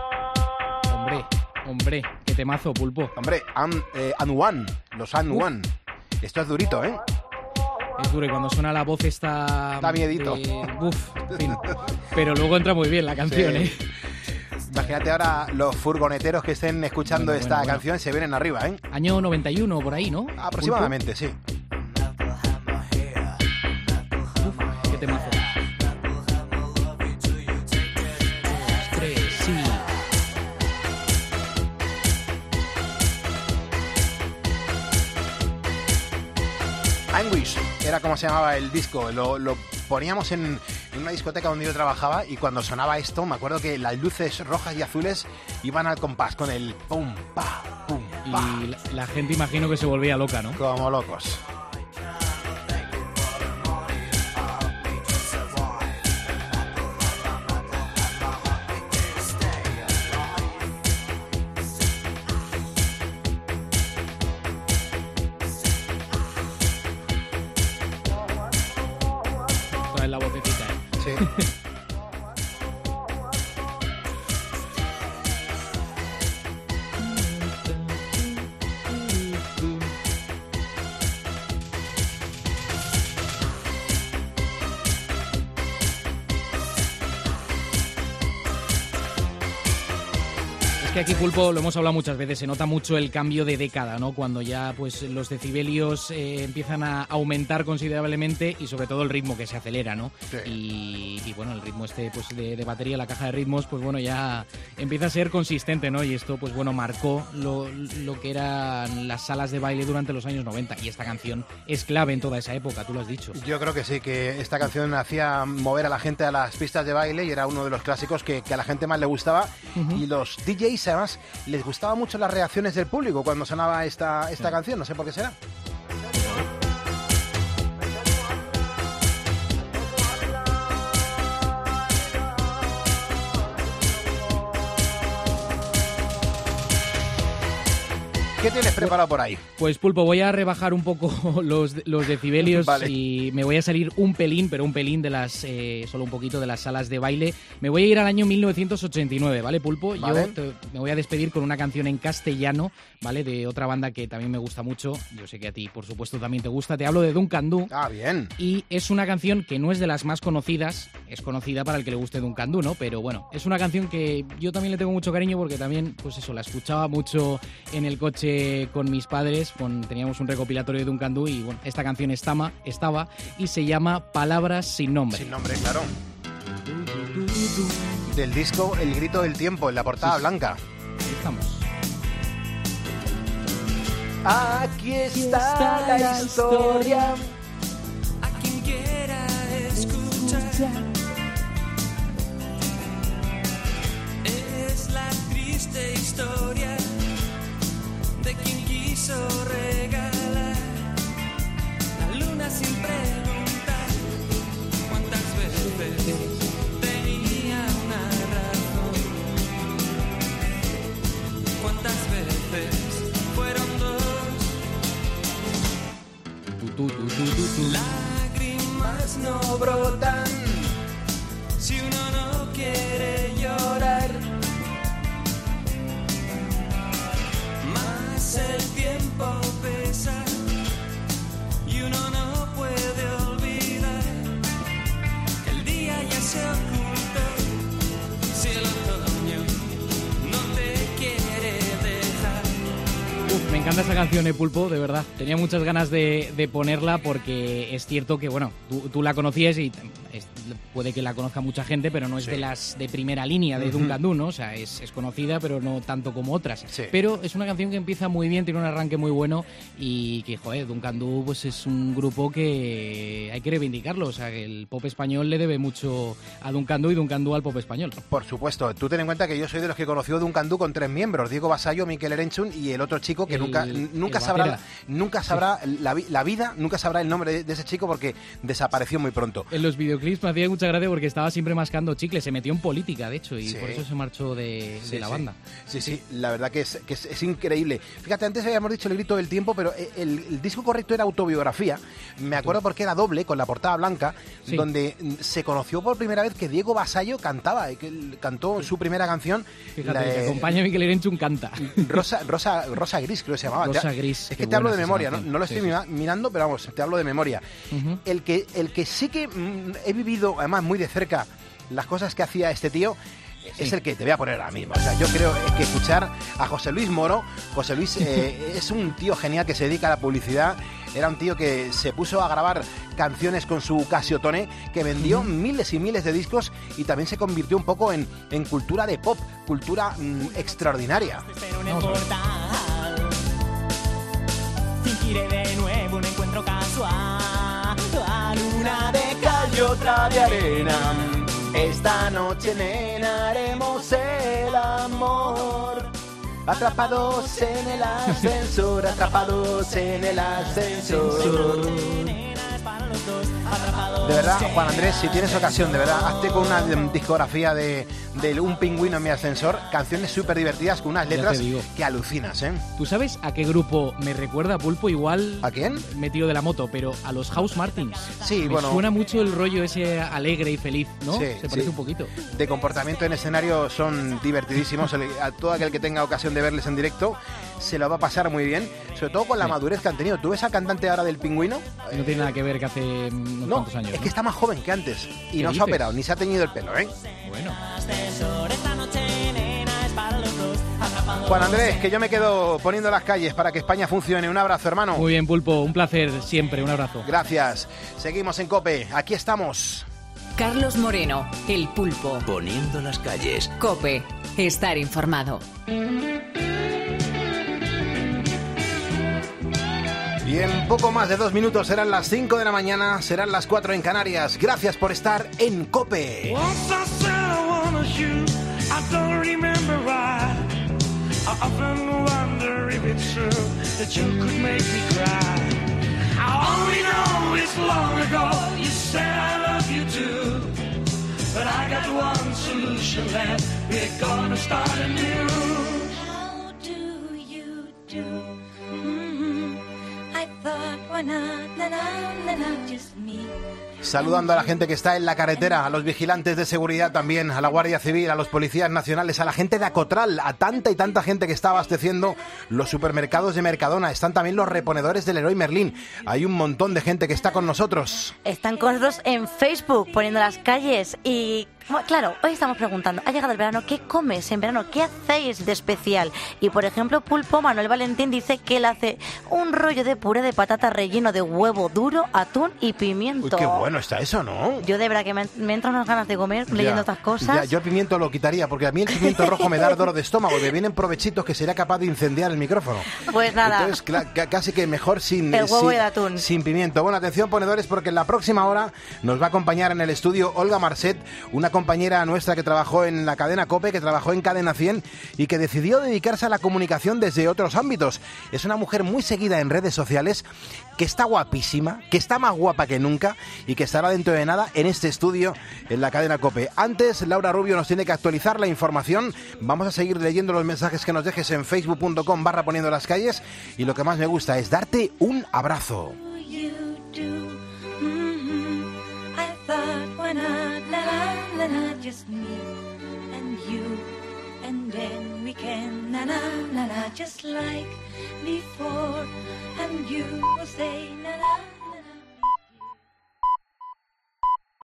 Hombre, qué temazo, Pulpo. Hombre, And One, los And One. Esto es durito, ¿eh? Es duro y cuando suena la voz está... Da miedito. En fin. Pero luego entra muy bien la canción, ¿eh? Imagínate ahora los furgoneteros que estén escuchando esta canción se vienen arriba, ¿eh? Año 91, por ahí, ¿no? Aproximadamente, sí. Qué temazo. Anguish era como se llamaba el disco. Lo poníamos en una discoteca donde yo trabajaba y cuando sonaba esto me acuerdo que las luces rojas y azules iban al compás con el pum, pa, pum, pa. Y la gente imagino que se volvía loca, ¿no? Como locos. La vocecita, ¿eh? Sí. Es que aquí, Pulpo, lo hemos hablado muchas veces, se nota mucho el cambio de década, ¿no? Cuando ya pues los decibelios empiezan a aumentar considerablemente y sobre todo el ritmo que se acelera, ¿no? Sí. Y bueno, el ritmo pues de batería, la caja de ritmos, pues bueno, ya empieza a ser consistente, ¿no? Y esto pues bueno, marcó lo que eran las salas de baile durante los años 90 y esta canción es clave en toda esa época, tú lo has dicho. Yo creo que sí, que esta canción hacía mover a la gente a las pistas de baile y era uno de los clásicos que a la gente más le gustaba y los DJs además les gustaba mucho las reacciones del público cuando sonaba esta canción, no sé por qué será. ¿Qué tienes preparado por ahí? Pues, Pulpo, voy a rebajar un poco los decibelios y me voy a salir un pelín, pero un pelín de las solo un poquito de las salas de baile. Me voy a ir al año 1989, ¿vale, Pulpo? Vale. Yo me voy a despedir con una canción en castellano, ¿vale? De otra banda que también me gusta mucho. Yo sé que a ti, por supuesto, también te gusta. Te hablo de Duncan Du. Ah, bien. Y es una canción que no es de las más conocidas. Es conocida para el que le guste Duncan Du, ¿no? Pero bueno, es una canción que yo también le tengo mucho cariño porque también, pues eso, la escuchaba mucho en el coche con mis padres, teníamos un recopilatorio de Duncan Du y bueno, esta canción estaba y se llama Palabras sin nombre. Sin nombre, claro. Del disco El Grito del Tiempo, en la portada blanca. Ahí estamos. Aquí está la historia. A quien quiera escuchar. Es la triste historia de quien quiso regalar la luna sin preguntar cuántas veces Lágrimas no brotan si uno no quiere llorar. Más el tiempo pesa y uno no puede olvidar que el día ya se ocultó. Si el otoño no te quiere dejar. Me encanta esa canción, Pulpo, de verdad. Tenía muchas ganas de ponerla porque es cierto que, bueno, tú la conocías y puede que la conozca mucha gente, pero no es de las de primera línea de Duncan Du, ¿no? O sea, es conocida, pero no tanto como otras. Sí. Pero es una canción que empieza muy bien, tiene un arranque muy bueno y que, joder, Duncan Du pues es un grupo que hay que reivindicarlo. O sea, que el pop español le debe mucho a Duncan Du y Duncan Du al pop español. Por supuesto. Tú ten en cuenta que yo soy de los que conoció Duncan Du con 3 miembros, Diego Basallo, Mikel Erenchun y el otro chico que nunca sabrá la vida, nunca sabrá el nombre de ese chico porque desapareció muy pronto. En los videoclips me hacía mucha gracia porque estaba siempre mascando chicle, se metió en política, de hecho, y por eso se marchó de la banda. Sí, la verdad que es increíble. Fíjate, antes habíamos dicho El grito del tiempo, pero el disco correcto era Autobiografía. Me acuerdo porque era doble, con la portada blanca, donde se conoció por primera vez que Diego Basallo cantaba, que cantó su primera canción. Fíjate, que acompaña a Mikel Erenchun, canta. Rosa Gris, creo que se llamaba. Rosa Gris. Es que te hablo de memoria, no lo estoy mirando, pero vamos, te hablo de memoria. El que sí que he vivido, además, muy de cerca las cosas que hacía este tío, es el que te voy a poner ahora mismo. O sea, yo creo que escuchar a José Luis Moro. José Luis es un tío genial que se dedica a la publicidad. Era un tío que se puso a grabar canciones con su Casiotone, que vendió miles y miles de discos y también se convirtió un poco en cultura de pop, cultura extraordinaria. Fingiré de nuevo un encuentro casual, una de cal y otra de arena. Esta noche, nena, haremos el amor. Atrapados en el ascensor, atrapados en el ascensor. De verdad, Juan Andrés, si tienes ocasión, de verdad, hazte con una discografía de Un pingüino en mi ascensor, canciones súper divertidas con unas letras que alucinas, ¿eh? ¿Tú sabes a qué grupo me recuerda, Pulpo? Igual... ¿A quién? Me tiro de la moto, pero a los House Martins. Sí, me suena mucho el rollo ese alegre y feliz, ¿no? Sí, se parece un poquito. De comportamiento en escenario son divertidísimos. A todo aquel que tenga ocasión de verles en directo se lo va a pasar muy bien, sobre todo con la madurez que han tenido. ¿Tú ves a cantante ahora del Pingüino? No tiene nada que ver que hace unos cuantos años. Es que está más joven que antes y no se ha operado, ni se ha teñido el pelo, ¿eh? Bueno. Juan Andrés, que yo me quedo poniendo las calles para que España funcione. Un abrazo, hermano. Muy bien, Pulpo, un placer siempre, un abrazo. Gracias. Seguimos en COPE, aquí estamos. Carlos Moreno, el Pulpo. Poniendo las calles. COPE, estar informado. Y en poco más de 2 minutos serán las 5 de la mañana, serán las 4 en Canarias. Gracias por estar en COPE. Saludando a la gente que está en la carretera, a los vigilantes de seguridad también, a la Guardia Civil, a los policías nacionales, a la gente de Acotral, a tanta y tanta gente que está abasteciendo los supermercados de Mercadona. Están también los reponedores del Leroy Merlin. Hay un montón de gente que está con nosotros. Están con nosotros en Facebook, poniendo las calles y... Bueno, claro, hoy estamos preguntando, ha llegado el verano, ¿qué comes en verano? ¿Qué hacéis de especial? Y por ejemplo, Pulpo, Manuel Valentín dice que él hace un rollo de puré de patata relleno de huevo duro, atún y pimiento. Uy, qué bueno está eso, ¿no? Yo de verdad que me entran unas ganas de comer leyendo estas cosas. Ya, yo el pimiento lo quitaría, porque a mí el pimiento rojo me da ardor de estómago y me vienen provechitos que sería capaz de incendiar el micrófono. Pues nada. Entonces, casi que mejor sin el huevo y el atún. Sin pimiento. Bueno, atención ponedores, porque en la próxima hora nos va a acompañar en el estudio Olga Marcet, una compañera nuestra que trabajó en la cadena COPE, que trabajó en Cadena 100 y que decidió dedicarse a la comunicación desde otros ámbitos. Es una mujer muy seguida en redes sociales, que está guapísima, que está más guapa que nunca y que estará dentro de nada en este estudio en la cadena COPE. Antes, Laura Rubio nos tiene que actualizar la información. Vamos a seguir leyendo los mensajes que nos dejes en facebook.com/poniendo las calles y lo que más me gusta es darte un abrazo. just me and you. And then we can na na na na just like before. And you will say na na.